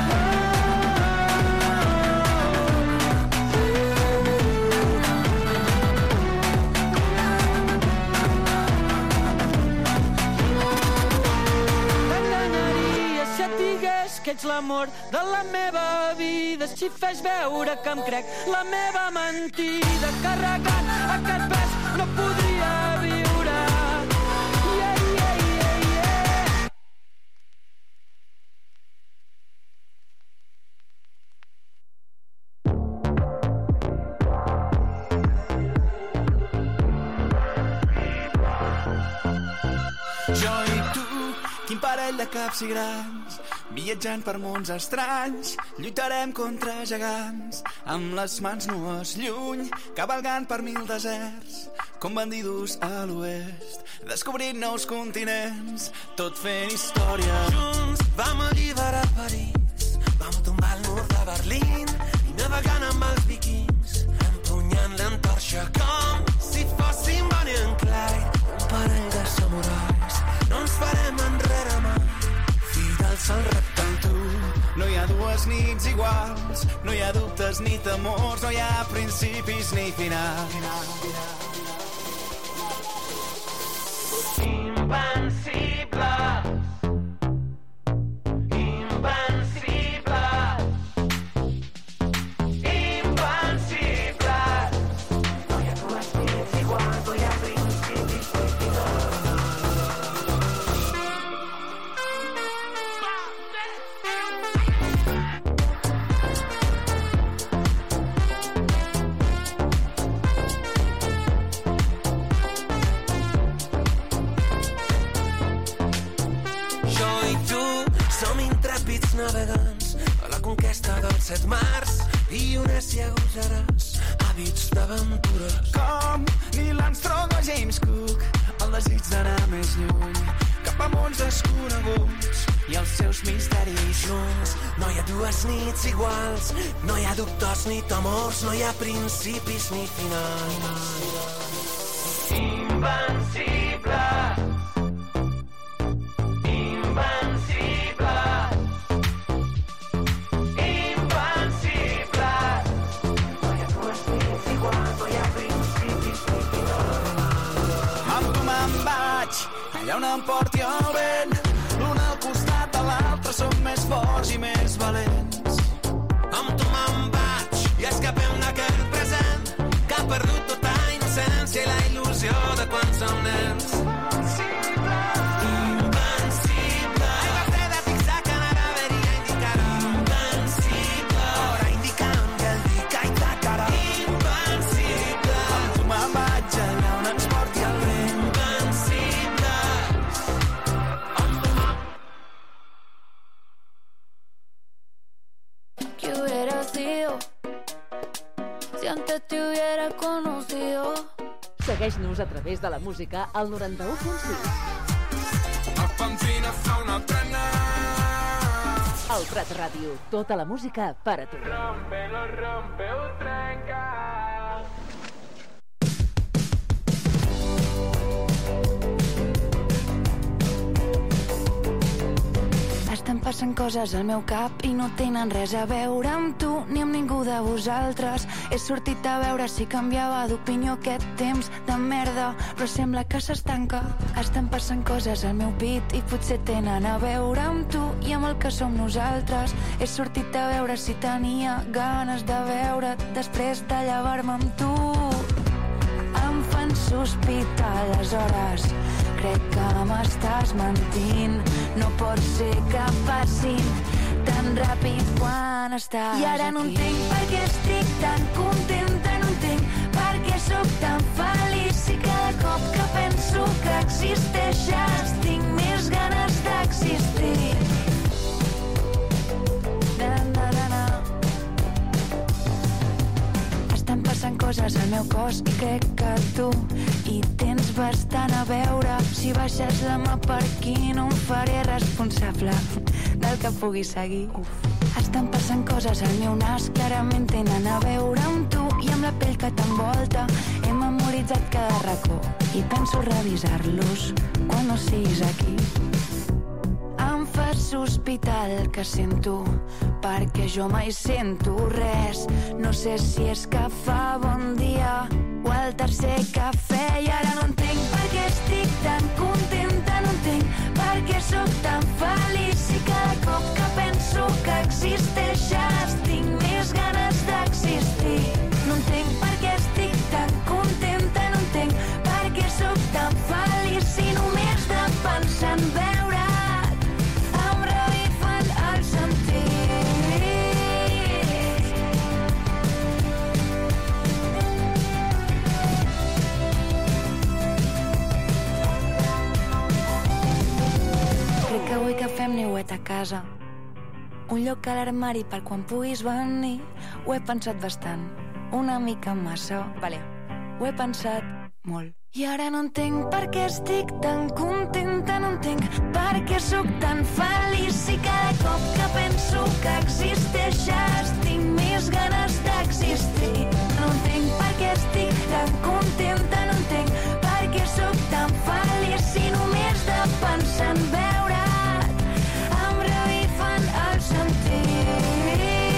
T'enganyaria si et digués que ets l'amor de la meva vida, si fes veure que em crec la meva mentida. Carregant aquest pes no podria viure. Yeah, yeah, yeah, yeah. Jo i tu, quin parell de caps i grans, viatjant per mons estranys, lluitarem contra gegants, amb les mans nues lluny, cavalgant per mil deserts, com bandidos a l'oest, descobrint nous continents, tot fent història. Junts vam alliberar París, vam tombar el mur de Berlín i navegant amb els vikings, empunyant l'antorxa com si fóssim Bonnie and Clyde, un parell de samurais. No ens farem enrere mai, fidels al repte amb tu. No hi ha dues nits iguals, no hi ha dubtes ni temors, no hi ha principis ni finals. Invencibles, invencibles, invencibles. No hi ha dues nits iguals, no hi ha principis ni finals. Navegants a la conquesta dels set mars, pioners i agosaràs, hàbits d'aventures. Com Neil Armstrong o James Cook, el desig d'anar més lluny, cap a mons desconeguts i els seus misteris. Junts no hi ha dues nits iguals, no hi ha dubtes ni temors, no hi ha principis ni finals. Invencibles, invencibles, invencibles. No hi ha dues nits iguals, no hi ha principis ni finals. Amb tu me'n vaig, allà on em porti el vent, l'un al costat de l'altre som més forts i més valents. Amb tu me'n vaig i escapem d'aquest present que ha perdut tota innocència i la il·lusió de quan som nens. Invencible, ai, va ser de fixar que anava a haver-hi a indicar. Invencible, ora indicant que el dic ai tacarà. Invencible, Amb tu me'n vaig, allà on ens porti el vent. invencible. ¿Qué hubiera sido si antes te hubiera conocido? Segueix-nos a través de la música al noranta-u punt sis. A Pampina fa una trena. El Prat Ràdio, tota la música per a tu. Rompelo, rompeu, trenca. Estan passant coses al meu cap i no tenen res a veure amb tu ni amb ningú de vosaltres. He sortit a veure si canviava d'opinió aquest temps de merda, però sembla que s'estanca. Estan passant coses al meu pit i potser tenen a veure amb tu i amb el que som nosaltres. He sortit a veure si tenia ganes de veure't després de llevar-me amb tu. Em fan sospitar les hores, crec que m'estàs mentint. No pot ser que passin tan ràpid quan estàs aquí. I ara no entenc per què estic tan contenta, no entenc per què sóc tan feliç. I cada cop que penso que existeixes tinc més ganes d'existir. Estan passant coses al meu cos i crec que tu hi tens bastant a veure. Si baixes la mà per aquí no em faré responsable del que pugui seguir. Estan passant coses al meu nas, clarament tenen a veure amb tu i amb la pell que t'envolta. He memoritzat cada racó i penso revisar-los quan no siguis aquí. Em fa sospitar el que sento, perquè jo mai sento res. No sé si és que fa bon dia o el tercer cafè. I ara no entenc per què estic tan contenta, no entenc per què sóc tan feliç. I cada cop que penso que existeixes tinc més ganes d'existir. No entenc per què estic tan contenta, no entenc per què sóc tan feliç. I només de pensar en veure que vull que fem niuet a casa, un lloc a l'armari per quan puguis venir. Ho he pensat bastant, una mica massa. Vale, ho he pensat molt. I ara no entenc per què estic tan contenta, no entenc per què sóc tan feliç. I cada cop que penso que existeixes tinc més ganes d'existir. No entenc per què estic tan contenta, no entenc per què sóc tan feliç. I només de pensar en veure em revifen el sentit.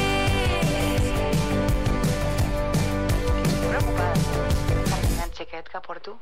Estic preocupada per el xiquet que porto.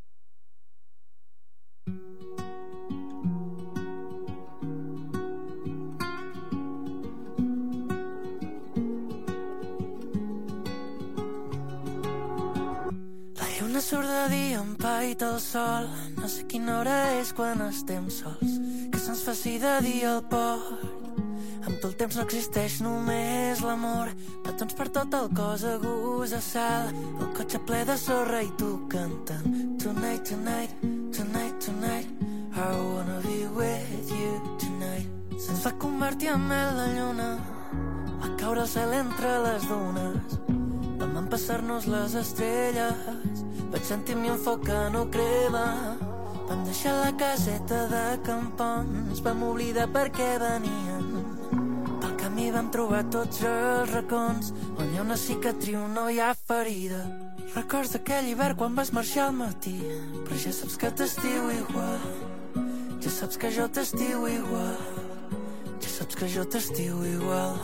La lluna surt de dia, empaita el sol. No sé quina hora és quan estem sols, que se'ns faci de dia al port. Amb tu el temps no existeix, només l'amor. Petons per tot el cos, agús a sal. El cotxe ple de sorra i tu cantant Tonight, tonight, tonight, tonight I wanna be with you tonight. Se'ns va convertir en mel la lluna, va caure el cel entre les dunes. Vam empassar-nos les estrelles, vaig sentir-m'hi un foc que no crema. Vam deixar la caseta de campons, vam oblidar per què venien. Pel camí vam trobar tots els racons, on hi ha una cicatriu no hi ha ferida. Records d'aquell hivern quan vas marxar al matí, però ja saps que t'estiu igual. Ja saps que jo t'estiu igual. Ja saps que jo t'estiu igual.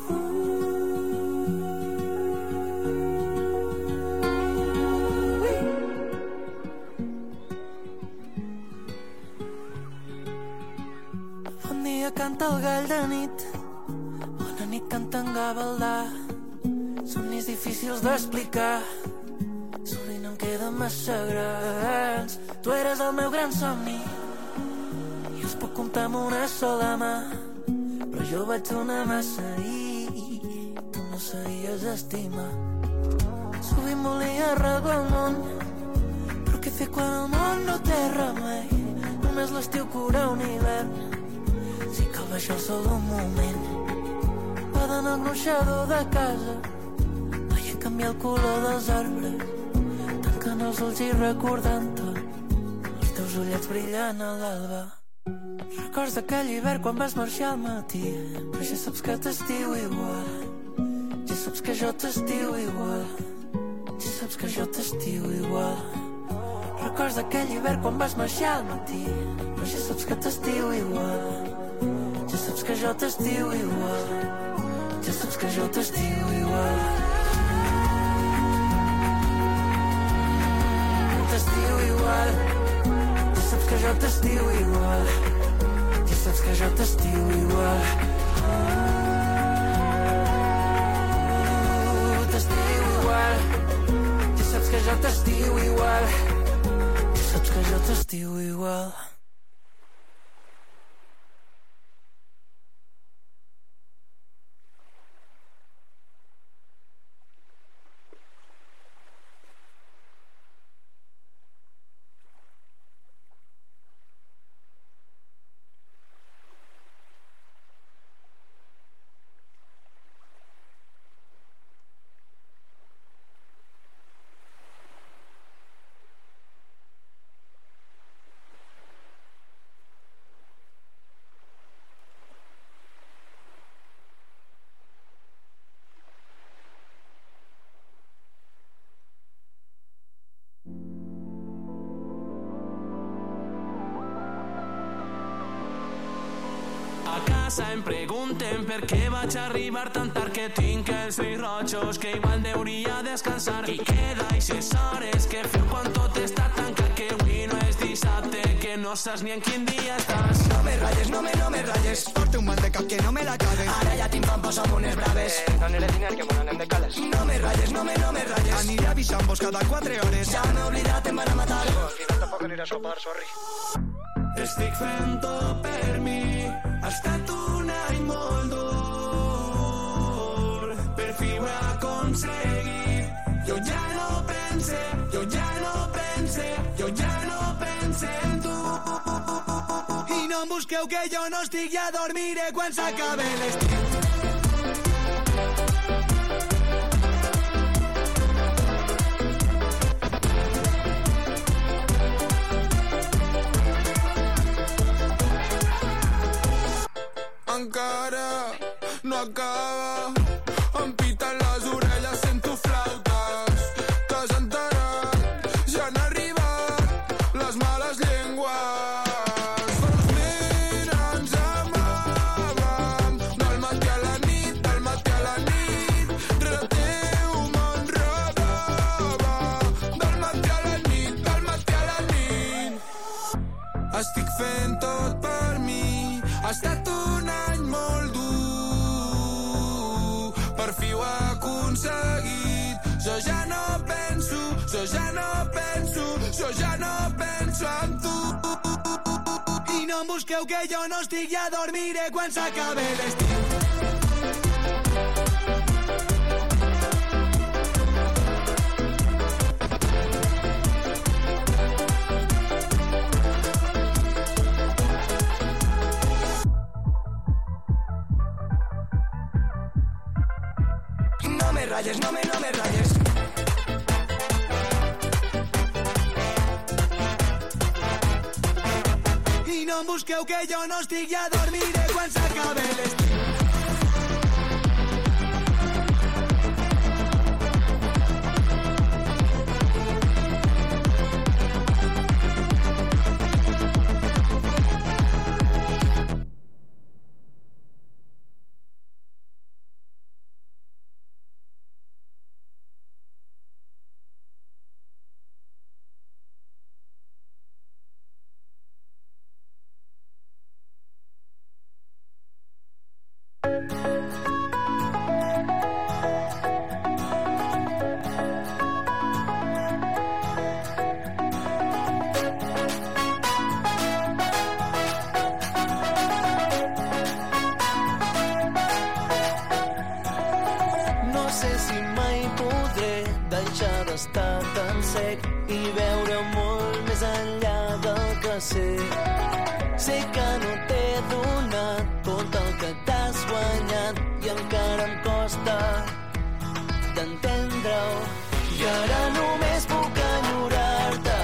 Canta el gall de nit, bona nit canta en Gavaldà. Somnis difícils d'explicar, sovint em queden massa grans. Tu eres el meu gran somni i els puc comptar amb una sola mà, però jo vaig donar massa i tu no sabies estimar. Sovint volia arreglar el món, però què fer quan el món no té remei? Només l'estiu cura un hivern. Si cal baixar el sol un moment, poden el gronxador de casa, veient canviar el color dels arbres, tancant els ulls i recordant-te els teus ullets brillant a l'alba. Records d'aquell hivern quan vas marxar al matí, però ja saps que t'estiu igual. Ja saps que jo t'estiu igual. Ja saps que jo t'estiu igual. Records d'aquell hivern quan vas marxar al matí, però ja saps que t'estiu igual. Ja saps que jo t'estiu igual. Ja saps que jo t'estiu igual. T'estiu igual. Ja saps que jo t'estiu igual. Ja saps que jo t'estiu igual. T'estiu igual. Ja saps que jo t'estiu igual. Ja saps que jo t'estiu igual. a casa em pregunten per què vaig arribar tan tard, que tinc els ulls rojos, que igual deuria descansar. I queda eixes hores que feu quan tot està tancat, que avui no és dissabte, que no saps ni en quin dia estàs. No me ratlles, no me, no me ratlles, porto un mal de cap que no me la cagues. Ara ja tinc pampos amb unes braves. Eh, dónale diner que me n'anem de cales. No me ratlles, no me, no me ratlles. Aniré avisant-vos cada quatre hores. Ja m'he oblidat, em van a matar. Al final tampoc aniré a sopar, sorry. Estic fent tot per mi, ha estat un any molt dur, per fi ho he aconseguit. Jo ja no pense, jo ja no pense, jo ja no pense en tu. I no em busqueu que jo no estic, ja dormiré quan s'acabe l'estiu. Encara no acaba, em piten les orelles, sento flautes. T'has enterat? Ja han arribat les males llengües. Doncs mira, ens amàvem del matí a la nit, del matí a la nit. Rere teu m'enredava del matí a la nit, del matí a la nit. Estic fent tot per mi, ha estat un any molt dur, per fi ho he aconseguit. Jo ja no penso, jo ja no penso, jo ja no penso en tu. I no em busqueu que jo no estic, ja dormiré quan s'acabe l'estiu. No me ratlles, no me, no me ratlles. I no em busqueu que jo no estic, ja dormiré quan s'acabe l'estiu. No sé si mai podré deixar d'estar tan sec i veure molt més enllà del que sé. Sé que no t'he donat tot el que t'has guanyat i encara em costa d'entendre-ho. I ara només puc enyorar-te,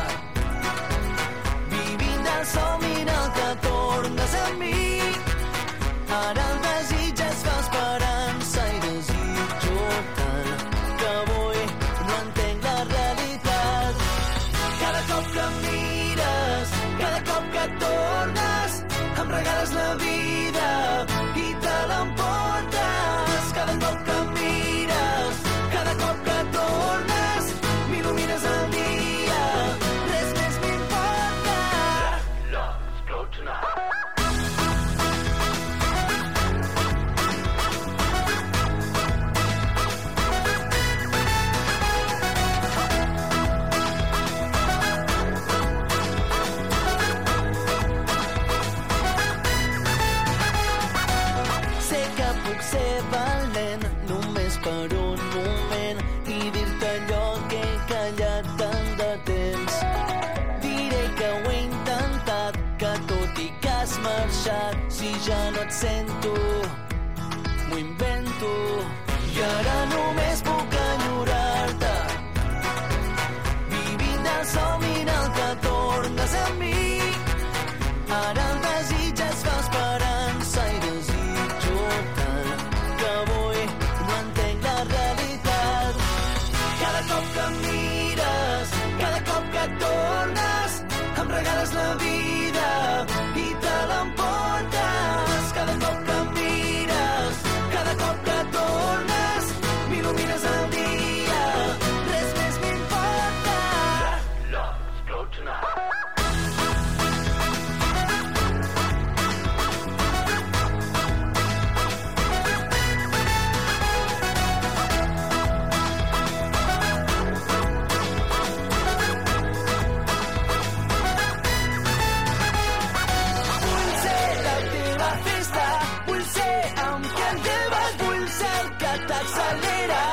vivint del somni en el que tornes a mi. Ara el desig es fa esperança i desitjo tant que avui no entenc la realitat. Cada cop que em mires, cada cop que tornes, em regales la vida i te l'emportes. Cada cop que em mires, cada cop que tornes, m'il·lumines el dia, res més m'importa. Love, explode tonight. Sé que puc ser valent només per un moment i dir-te allò que he callat tant de temps. Diré que ho he intentat, que tot i que has marxat, si ja no et sento, m'ho invento. I ara només puc enyorar-te, vivint del somni en el que tornes a mi. Ara el desig es fa esperança i desitjo tant que avui no entenc la realitat. Cada cop que em mires, cada cop que regales la vida y te l'emportes cada cop t'accelera.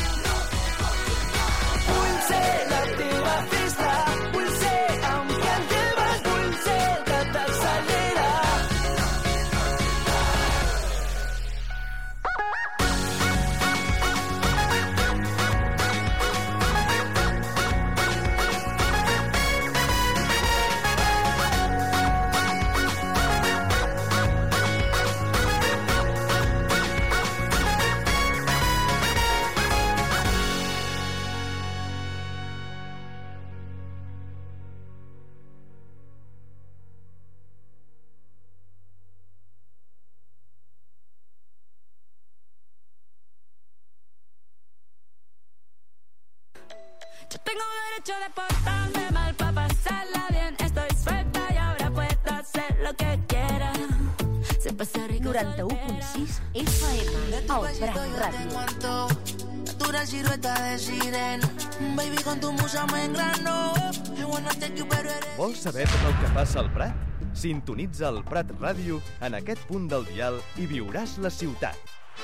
Vull ser la teva festa, vull ser amb qui et lleves, vull ser el que t'accelera. Yo tengo derecho de portarme mal para pasarla bien. Estoy suelta y ahora puedo hacer lo que quiera. Se pasa rico. noranta-u punt sis F M, el Prat Ràdio. Natural silueta de sirena. Baby, con tu musa me engrano. I wanna take you better. Vols saber tot el que passa al Prat? Sintonitza el Prat Ràdio en aquest punt del dial i viuràs la ciutat.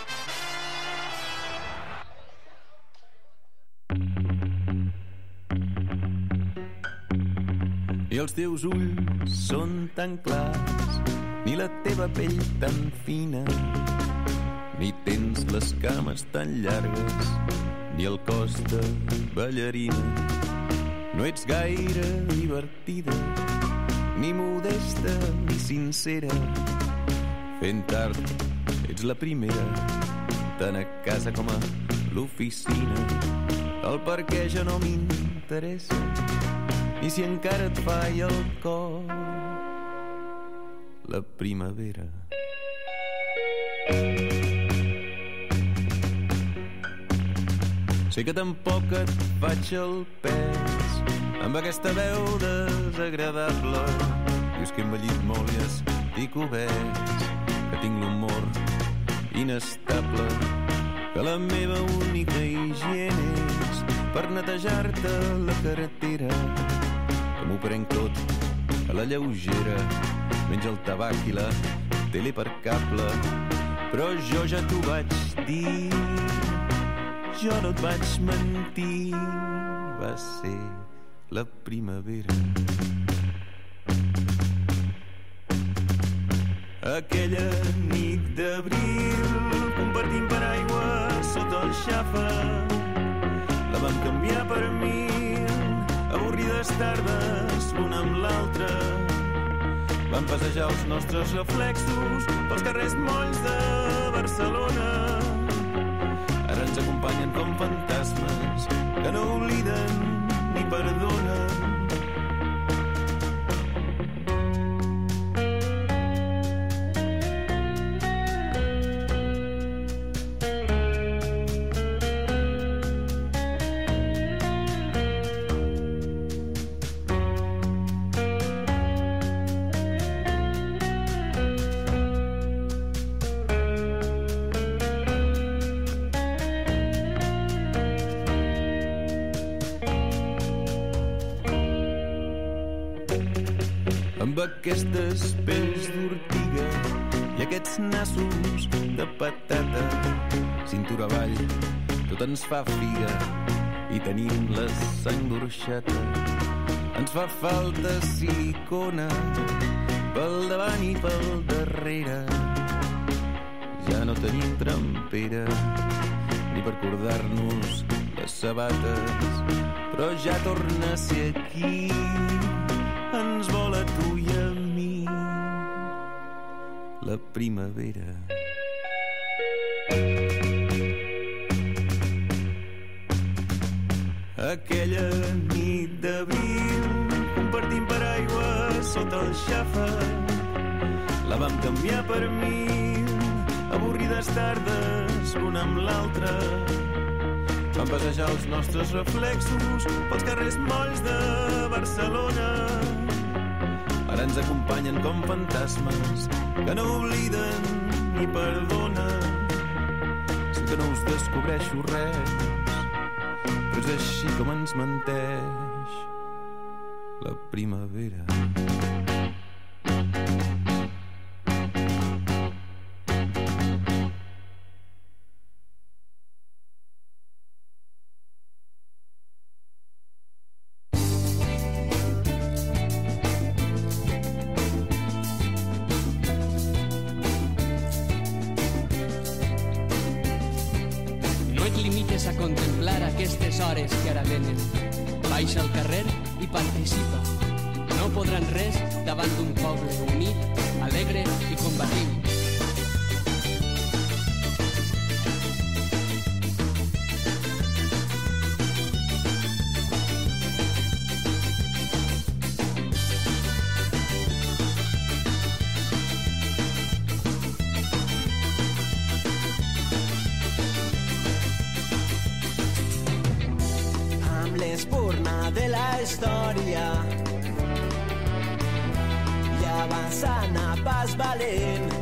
I els teus ulls són tan clars, ni la teva pell tan fina, ni tens les cames tan llargues, ni el cos de ballarina. No ets gaire divertida, ni modesta ni sincera. Fent tard, ets la primera, tant a casa com a l'oficina. El per què ja no m'interessa, i si encara et falla el cor la primavera. Sé que tampoc et faig el pes amb aquesta veu desagradable. Dius que he envellit molt i estic obès, que tinc l'humor inestable, que la meva única higiene és per netejar-te la carretera, que m'ho prenc tot a la lleugera, menys el tabac i la tele per cable. Però jo ja t'ho vaig dir, jo no et vaig mentir, va ser la primavera. Aquella nit d'abril, compartint paraigua sota el xafa, la vam canviar per mil avorrides tardes l'una amb l'altra. Vam passejar els nostres reflexos pels carrers molls de Barcelona. Ara ens acompanyen com fantasmes que no obliden ni perdonen. Amb aquestes pells d'ortiga i aquests nassos de patata, cintura avall, tot ens fa figa i tenim la sang d'orxata. Ens fa falta silicona pel davant i pel darrere. Ja no tenim trempera ni per cordar-nos les sabates, però ja torna a ser aquí. Ens vol a tu i a mi la primavera. Aquella nit d'abril, compartint paraigua sota el xafa, la vam canviar per mil avorrides tardes l'una amb l'altra. Vam passejar els nostres reflexos pels carrers molls de Barcelona. Ara ens acompanyen com fantasmes que no obliden ni perdonen. Sé que no us descobreixo res, però és així com ens menteix la primavera. a contemplar aquestes hores que ara venen. Baixa al carrer i participa. No podran res davant d'un poble unit, alegre i combatiu. L'espurna de la història i avançant a pas valent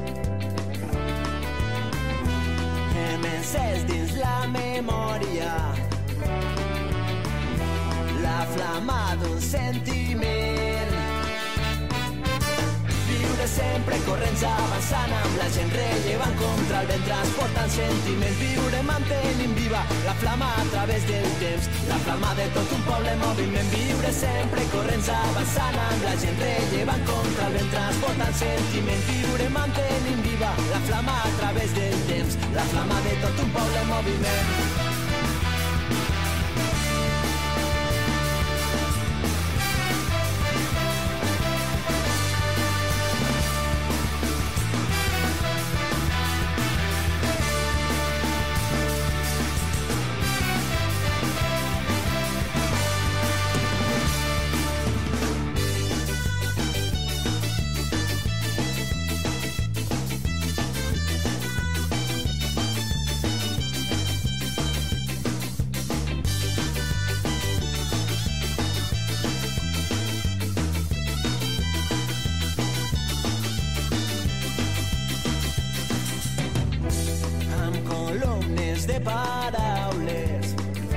hem encès dins la memòria la flama d'un sentiment. Viure sempre corrents avançant amb la gent rellevant contra el vent transportant sentiment. Viure mantenint viva la flama a través del temps, la flama de tot un poble en moviment. Viure sempre corrents avançant amb la gent rellevant contra el vent transportant sentiment. Viure mantenint viva la flama a través del temps, la flama de tot un poble en moviment. Paraules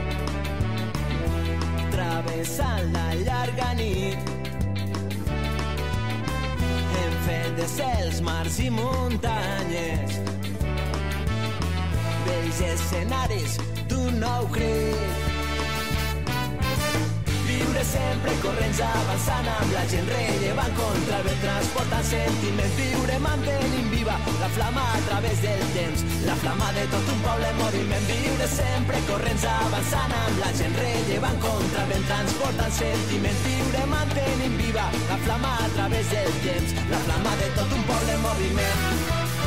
travessant la llarga nit hem fet de cels, mars i muntanyes vells escenaris d'un nou crit. Viure sempre corrents avançant amb la gent rellevant contra el vent transportant sentiment. Viure mantenint viva la flama a través del temps, la flama de tot un poble en moviment. Viure sempre corrents avançant amb la gent rellevant contra el vent transportant sentiment. Viure mantenint viva la flama a través del temps, la flama de tot un poble en moviment.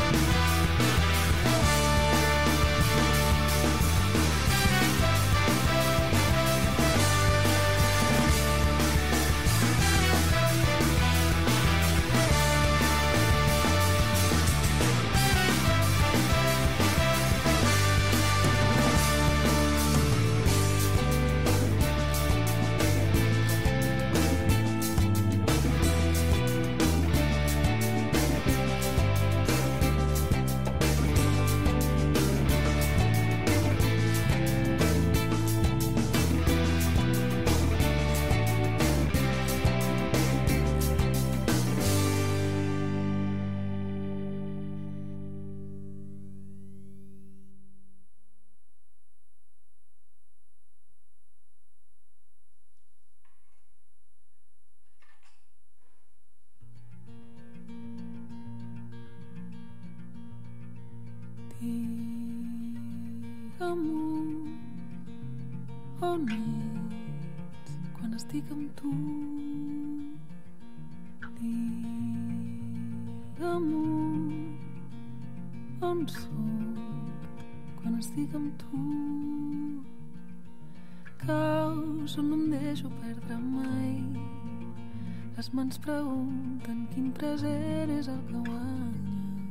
Digue'm on ets quan estic amb tu. Digue'm on soc quan estic amb tu. Caus on no em deixo perdre mai. Les mans pregunten quin present és el que guanya.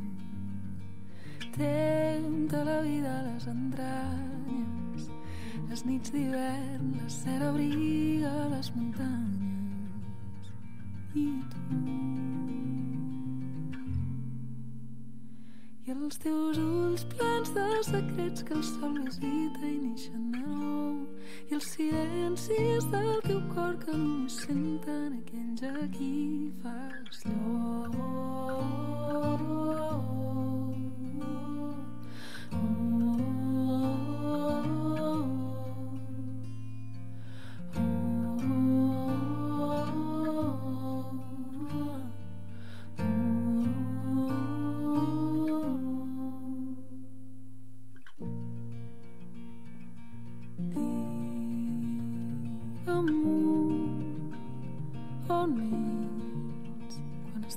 Tempta la vida a les entranyes, les nits d'hivern, la cera abriga les muntanyes. I tu, i els teus ulls plens de secrets que el sol visita i neixen de nou, i els silencis del teu cor que només senten aquells a qui fas lloc.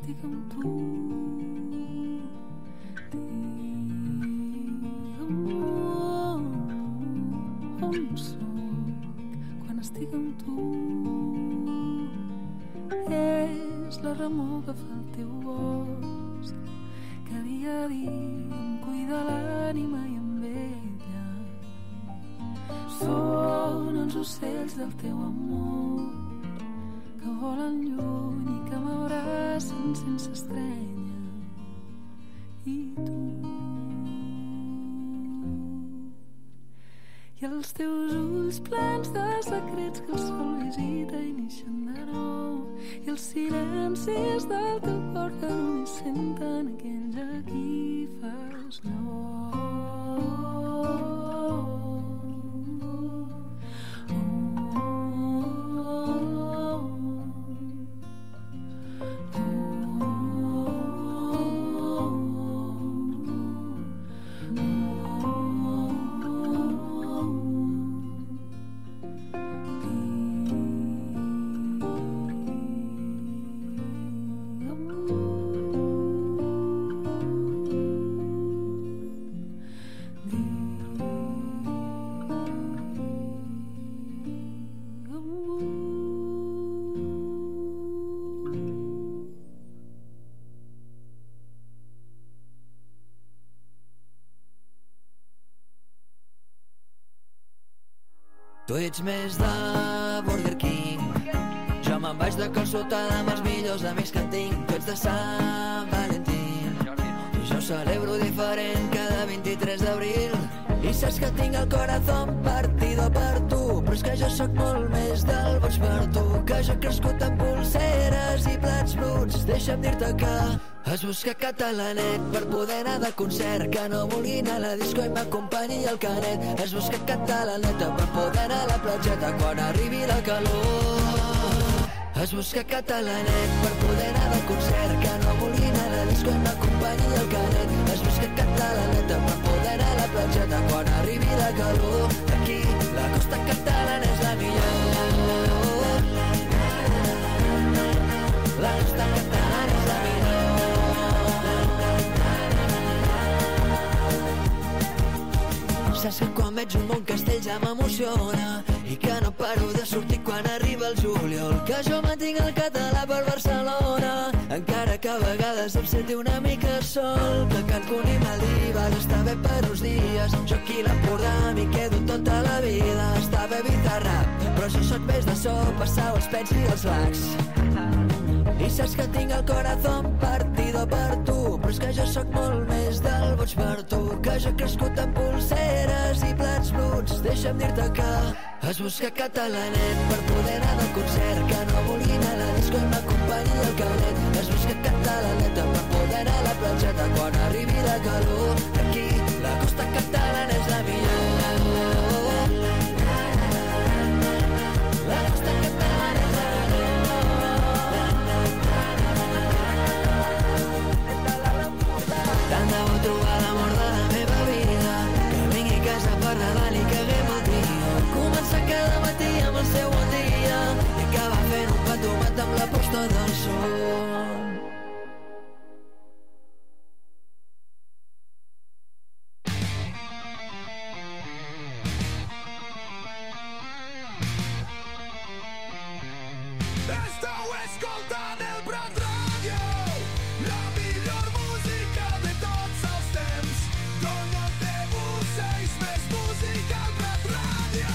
estic amb tu. Digue'm on soc quan estic amb tu. És la remor que fa el teu bosc, que dia a dia em cuida l'ànima i em vella. Són els ocells del teu amor que volen lluny i que m'abracen sense estrenya. I tu, i els teus ulls plens de secrets que el sol visita i neixen de nou, i els silencis del teu cor que només senten aquells a qui fas Tu ets més de Burger King, jo me'n vaig de calçotada amb els millors amics que tinc. Tu ets de Sant Valentín i jo celebro diferent cada vint-i-tres d'abril. I saps que tinc el corazón partido per tu, però és que jo sóc molt més del boig per tu, que jo he crescut amb pulseres i plats bruts. Deixa'm dir-te que es busca catalanet per poder anar de concert, que no vulgui anar a la disco i m'acompanyi el canet. Es busca catalaneta per poder anar a la platgeta quan arribi la calor. Es busca catalanet per poder anar de concert, que no vulgui anar a la disco i m'acompanyi el canet. Es busca catalaneta per poder anar a la platgeta quan arribi la calor. Aquí la costa catalana és la millor, la costa catalana és la millor. Saps que quan veig un bon castell ja m'emociona i que no paro de sortir quan arriba el juliol, que jo mantinc el català per Barcelona, encara que a vegades em senti una mica sol, que Cancún i Maldives està bé per uns dies, jo aquí a l'Empordà m'hi quedo tota la vida. Està bé Bizarrap, però jo sóc més de sopa, sau, els pets i els lacs. I saps que tinc el corazón partido per tu, però és que jo sóc molt més del boig per tu, que jo he crescut amb pulseres i plats bruts. Deixa'm dir-te que es busca catalanet per poder anar de concert, que no vulgui anar a la disco i m'acompanyi el canet. Es busca catalaneta per poder anar a la platgeta quan arribi la calor. Aquí la costa catalana és la millor, la costa catalana és la tant de bo trobar l'amor de la meva vida, que vingui a casa per Nadal i que haguem el dia. Començar cada matí amb el seu bon dia i acabar fent un pa tomat amb la posta del sol. Estau escoltant el Prat Ràdio, la millor música de tots els temps. Dona de bucells, més música al Prat Ràdio.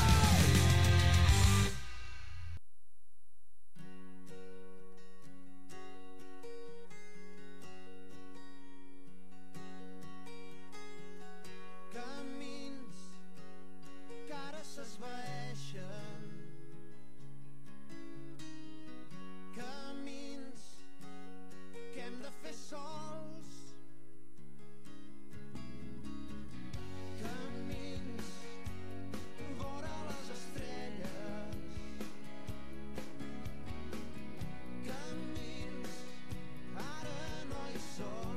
Camins que ara s'esvaeixen, camins que hem de fer sols, camins vora les estrelles, camins ara no hi són,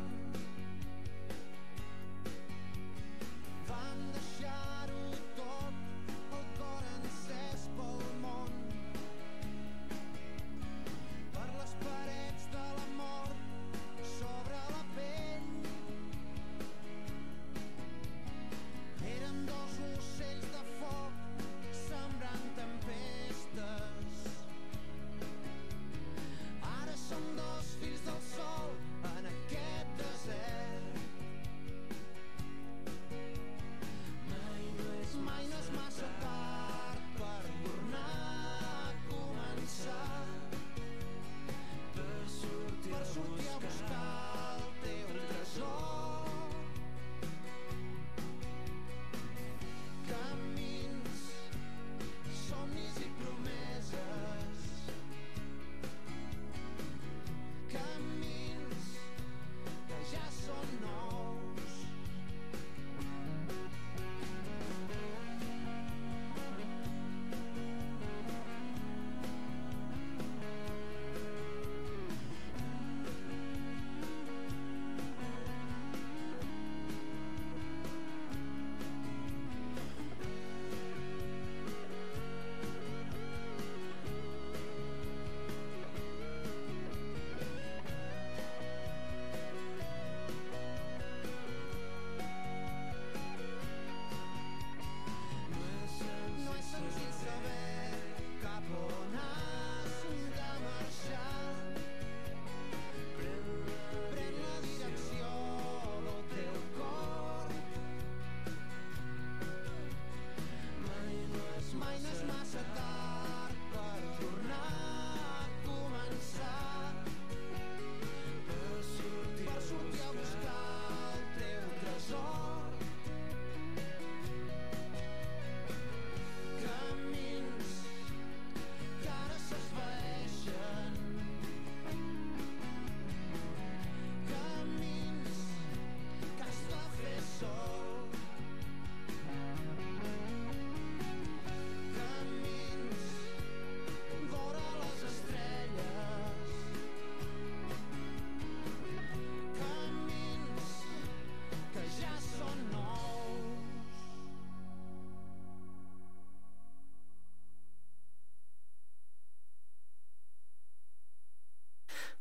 vam deixar-ho tot, el cor encès pel món, per les parets de la mort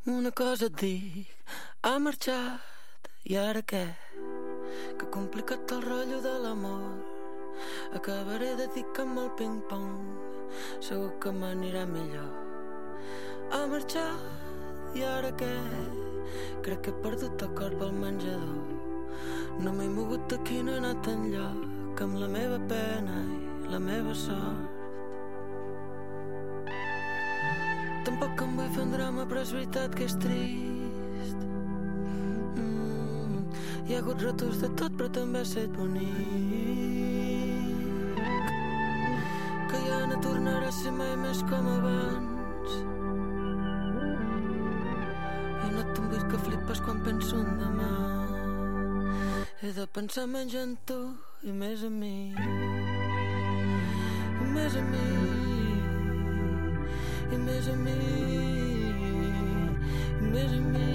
Una cosa et dic, ha marxat i ara què? Que complicat el rotllo de l'amor. Acabaré de dir que amb el ping-pong segur que m'anirà millor. Ha marxat i ara què? Crec que he perdut el cor pel menjador. No m'he mogut d'aquí, no he anat enlloc amb la meva pena i la meva sort. Tampoc em vull fer un drama, però és veritat que és trist. Mm, hi ha hagut retos de tot, però també ha estat bonic. Que ja no tornarà a ser mai més com abans. I no te'n vull que flipes quan penso en demà. He de pensar menys en tu i més en mi. I més en mi. I més a mi, i més a mi.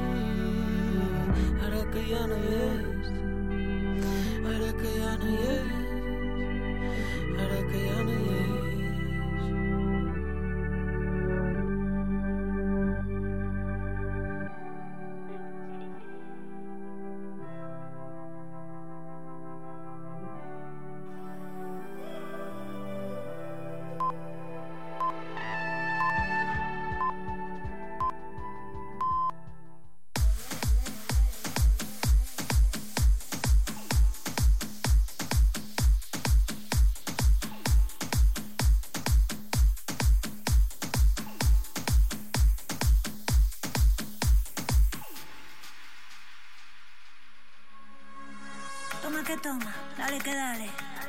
Ara que ja no hi és, ara que ja no hi és, ara que ja no hi és. Toma que toma, dale que dale.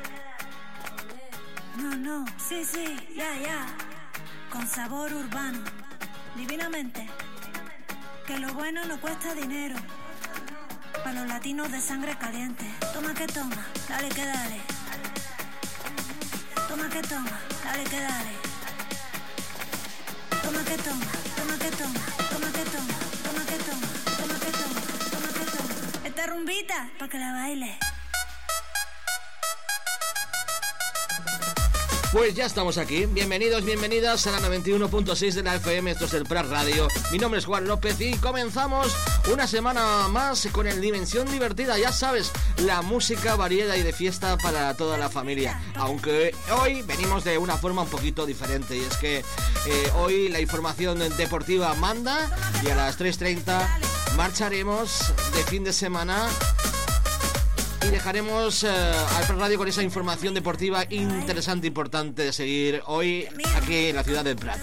No, no, sí, sí, ya, ya. Con sabor urbano, divinamente. Que lo bueno no cuesta dinero. Para los latinos de sangre caliente. Toma que toma, dale que dale. Toma que toma, dale que dale. Toma que toma, toma que toma, toma que toma, toma que toma, toma que toma, toma que toma. Esta rumbita, pa' que la baile. Pues ya estamos aquí. Bienvenidos, bienvenidas a la noventa y uno punto seis de la F M. Esto es el Prat Radio. Mi nombre es Juan López y comenzamos una semana más con el Dimensión Divertida. Ya sabes, la música variada y de fiesta para toda la familia. Aunque hoy venimos de una forma un poquito diferente. Y es que eh, hoy la información deportiva manda y a las tres treinta marcharemos de fin de semana. Y dejaremos uh, al Prat Radio con esa información deportiva interesante, importante de seguir hoy aquí en la ciudad del Prat.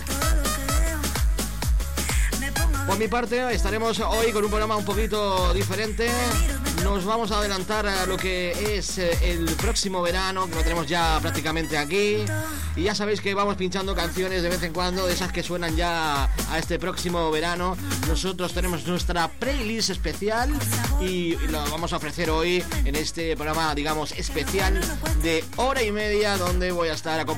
Por mi parte, estaremos hoy con un programa un poquito diferente. Nos vamos a adelantar a lo que es el próximo verano, que lo tenemos ya prácticamente aquí. Y ya sabéis que vamos pinchando canciones de vez en cuando, de esas que suenan ya a este próximo verano. Nosotros tenemos nuestra playlist especial y lo vamos a ofrecer hoy en este programa, digamos, especial de hora y media, donde voy a estar acompañado